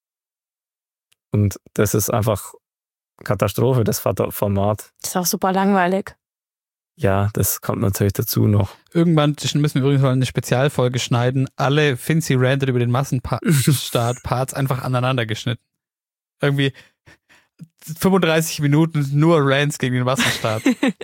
Und das ist einfach Katastrophe, das Format. Das ist auch super langweilig. Ja, das kommt natürlich dazu noch. Irgendwann müssen wir übrigens mal eine Spezialfolge schneiden. Alle Finzi ranted über den Massenstart-Parts einfach aneinander geschnitten. Irgendwie 35 Minuten nur Rants gegen den Massenstart.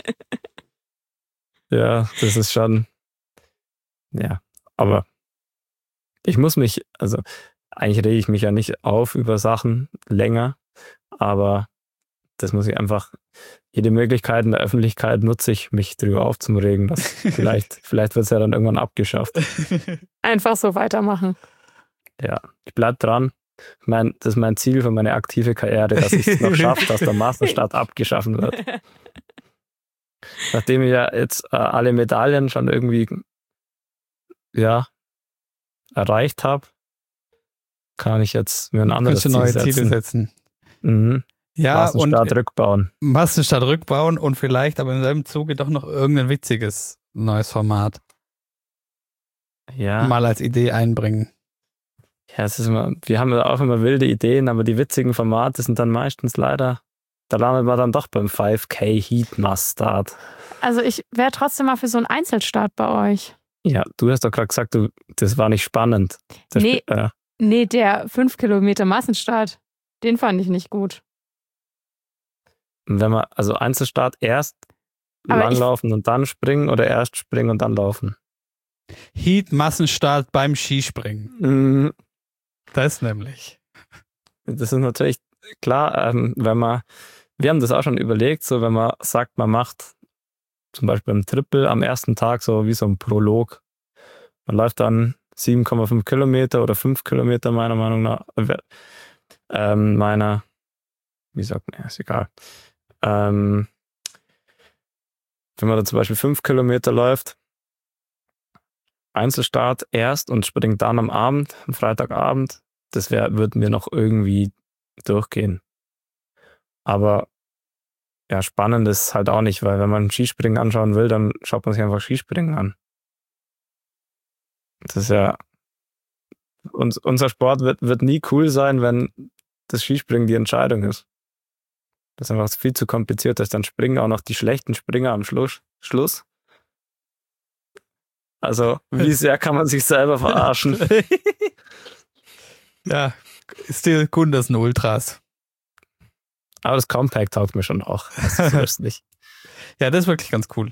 Ja, das ist schon. Ja, aber ich muss mich, also eigentlich rege ich mich ja nicht auf über Sachen länger, aber das muss ich einfach, jede Möglichkeit in der Öffentlichkeit nutze ich, mich drüber aufzuregen. Vielleicht wird es ja dann irgendwann abgeschafft. Einfach so weitermachen. Ja, ich bleib dran. Ich meine, das ist mein Ziel für meine aktive Karriere, dass ich es noch schaffe, dass der Massenstart abgeschaffen wird. Nachdem ich ja jetzt alle Medaillen schon irgendwie erreicht habe, kann ich jetzt mir ein anderes Kannst du neue Ziel Ziele setzen. Mhm. Ja, Massenstart und rückbauen. Massenstart rückbauen und vielleicht aber im selben Zuge doch noch irgendein witziges neues Format Ja. mal als Idee einbringen. Ja, es ist immer, wir haben ja auch immer wilde Ideen, aber die witzigen Formate sind dann meistens leider, da landet man dann doch beim 5K Heat Must-Start. Also ich wäre trotzdem mal für so einen Einzelstart bei euch. Ja, du hast doch gerade gesagt, das war nicht spannend. Nee, der 5 Kilometer Massenstart, den fand ich nicht gut. Wenn man, also Einzelstart erst Aber langlaufen und dann springen oder erst springen und dann laufen. Heat Massenstart beim Skispringen. Mhm. Das nämlich. Das ist natürlich klar, wir haben das auch schon überlegt, so wenn man sagt, man macht zum Beispiel beim Triple am ersten Tag so wie so ein Prolog. Man läuft dann 7,5 Kilometer oder 5 Kilometer meiner Meinung nach. Ist egal. Wenn man da zum Beispiel 5 Kilometer läuft, Einzelstart erst und springt dann am Freitagabend, das würde mir noch irgendwie durchgehen. Aber ja, spannend ist halt auch nicht, weil wenn man Skispringen anschauen will, dann schaut man sich einfach Skispringen an. Das ist ja, unser Sport wird nie cool sein, wenn das Skispringen die Entscheidung ist. Das ist einfach viel zu kompliziert, dass dann springen auch noch die schlechten Springer am Schluss. Also, wie sehr kann man sich selber verarschen? Ja, still Kundas und Ultras. Aber das Compact taugt mir schon auch. Das ist lustig. Ja, das ist wirklich ganz cool.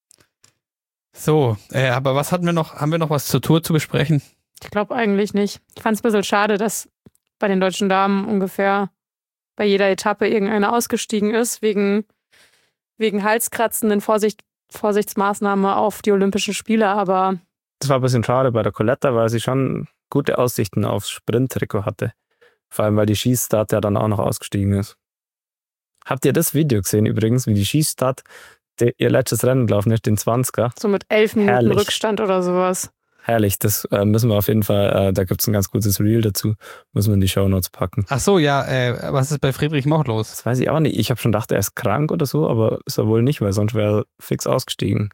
So, aber was hatten wir noch? Haben wir noch was zur Tour zu besprechen? Ich glaube eigentlich nicht. Ich fand es ein bisschen schade, dass bei den deutschen Damen ungefähr bei jeder Etappe irgendeiner ausgestiegen ist, wegen halskratzenden Vorsichtsmaßnahmen auf die Olympischen Spiele, aber Das war ein bisschen schade bei der Coletta, weil sie schon gute Aussichten aufs Sprint-Trikot hatte. Vor allem, weil die Skistad ja dann auch noch ausgestiegen ist. Habt ihr das Video gesehen übrigens, wie die Skistad ihr letztes Rennen gelaufen ist, den 20er? so mit 11 Minuten Herrlich. Rückstand oder sowas. Herrlich, das müssen wir auf jeden Fall, da gibt es ein ganz gutes Reel dazu, müssen wir in die Shownotes packen. Ach so, ja, was ist bei Friedrich Moch los? Das weiß ich auch nicht. Ich habe schon gedacht, er ist krank oder so, aber ist er wohl nicht, weil sonst wäre er fix ausgestiegen.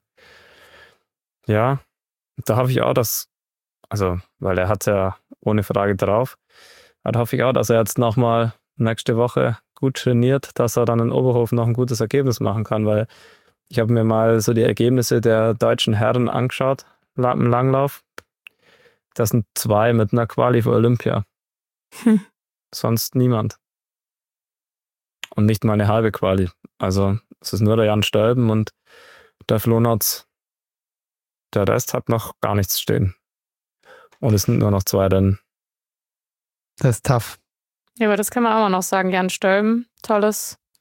Ja, da hoffe ich auch, weil er hat ja ohne Frage drauf, da hoffe ich auch, dass er jetzt nochmal nächste Woche gut trainiert, dass er dann in Oberhofen noch ein gutes Ergebnis machen kann, weil ich habe mir mal so die Ergebnisse der deutschen Herren angeschaut im Langlauf. Das sind 2 mit einer Quali für Olympia. Sonst niemand. Und nicht mal eine halbe Quali. Also es ist nur der Jan Stölben und der Flonatz. Der Rest hat noch gar nichts stehen. Und es sind nur noch 2 Rennen. Das ist tough. Ja, aber das kann man auch noch sagen. Jan Stölben, toller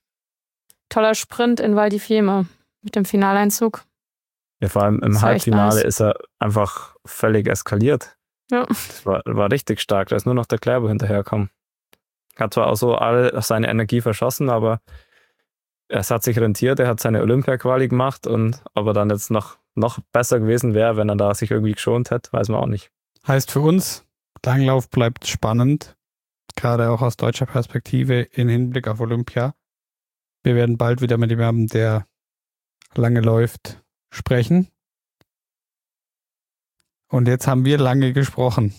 Sprint in Val di Fiemme mit dem Finaleinzug. Ja, vor allem im Das war echt Halbfinale nice. ist er einfach völlig eskaliert. Ja. Das war richtig stark. Da ist nur noch der Kläbo hinterhergekommen. Hat zwar auch so alle seine Energie verschossen, aber es hat sich rentiert. Er hat seine Olympia-Quali gemacht und ob er dann jetzt noch besser gewesen wäre, wenn er da sich irgendwie geschont hätte, weiß man auch nicht. Heißt für uns, Langlauf bleibt spannend, gerade auch aus deutscher Perspektive in Hinblick auf Olympia. Wir werden bald wieder mit jemandem, der lange läuft, sprechen. Und jetzt haben wir lange gesprochen.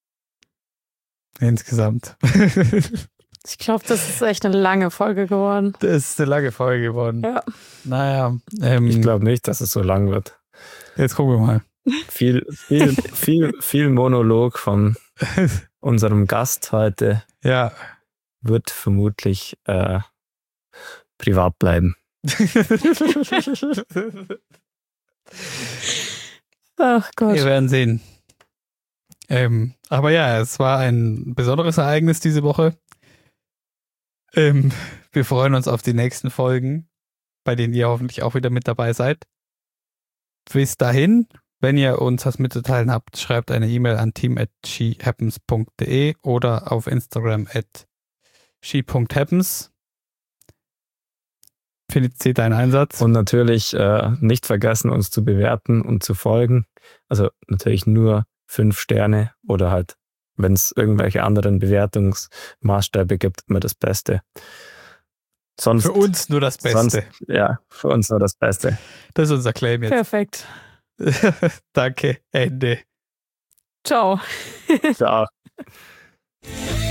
Insgesamt. Ich glaube, das ist echt eine lange Folge geworden. Das ist eine lange Folge geworden. Ja. Naja, Ich glaube nicht, dass es so lang wird. jetzt gucken wir mal. Viel Monolog von unserem Gast heute Ja. wird vermutlich privat bleiben. Ach Gott. Wir werden sehen. Aber ja, es war ein besonderes Ereignis diese Woche. Wir freuen uns auf die nächsten Folgen, bei denen ihr hoffentlich auch wieder mit dabei seid. Bis dahin, wenn ihr uns was mitzuteilen habt, schreibt eine E-Mail an team@shehappens.de oder auf Instagram @she.happens. Seht einen Einsatz. Und natürlich nicht vergessen, uns zu bewerten und zu folgen. Also natürlich nur 5 Sterne oder halt, wenn es irgendwelche anderen Bewertungsmaßstäbe gibt, immer das Beste. Sonst, Für uns nur das Beste. Für uns nur das Beste. Das ist unser Claim jetzt. Perfekt. Danke. Ende. Ciao. Ciao.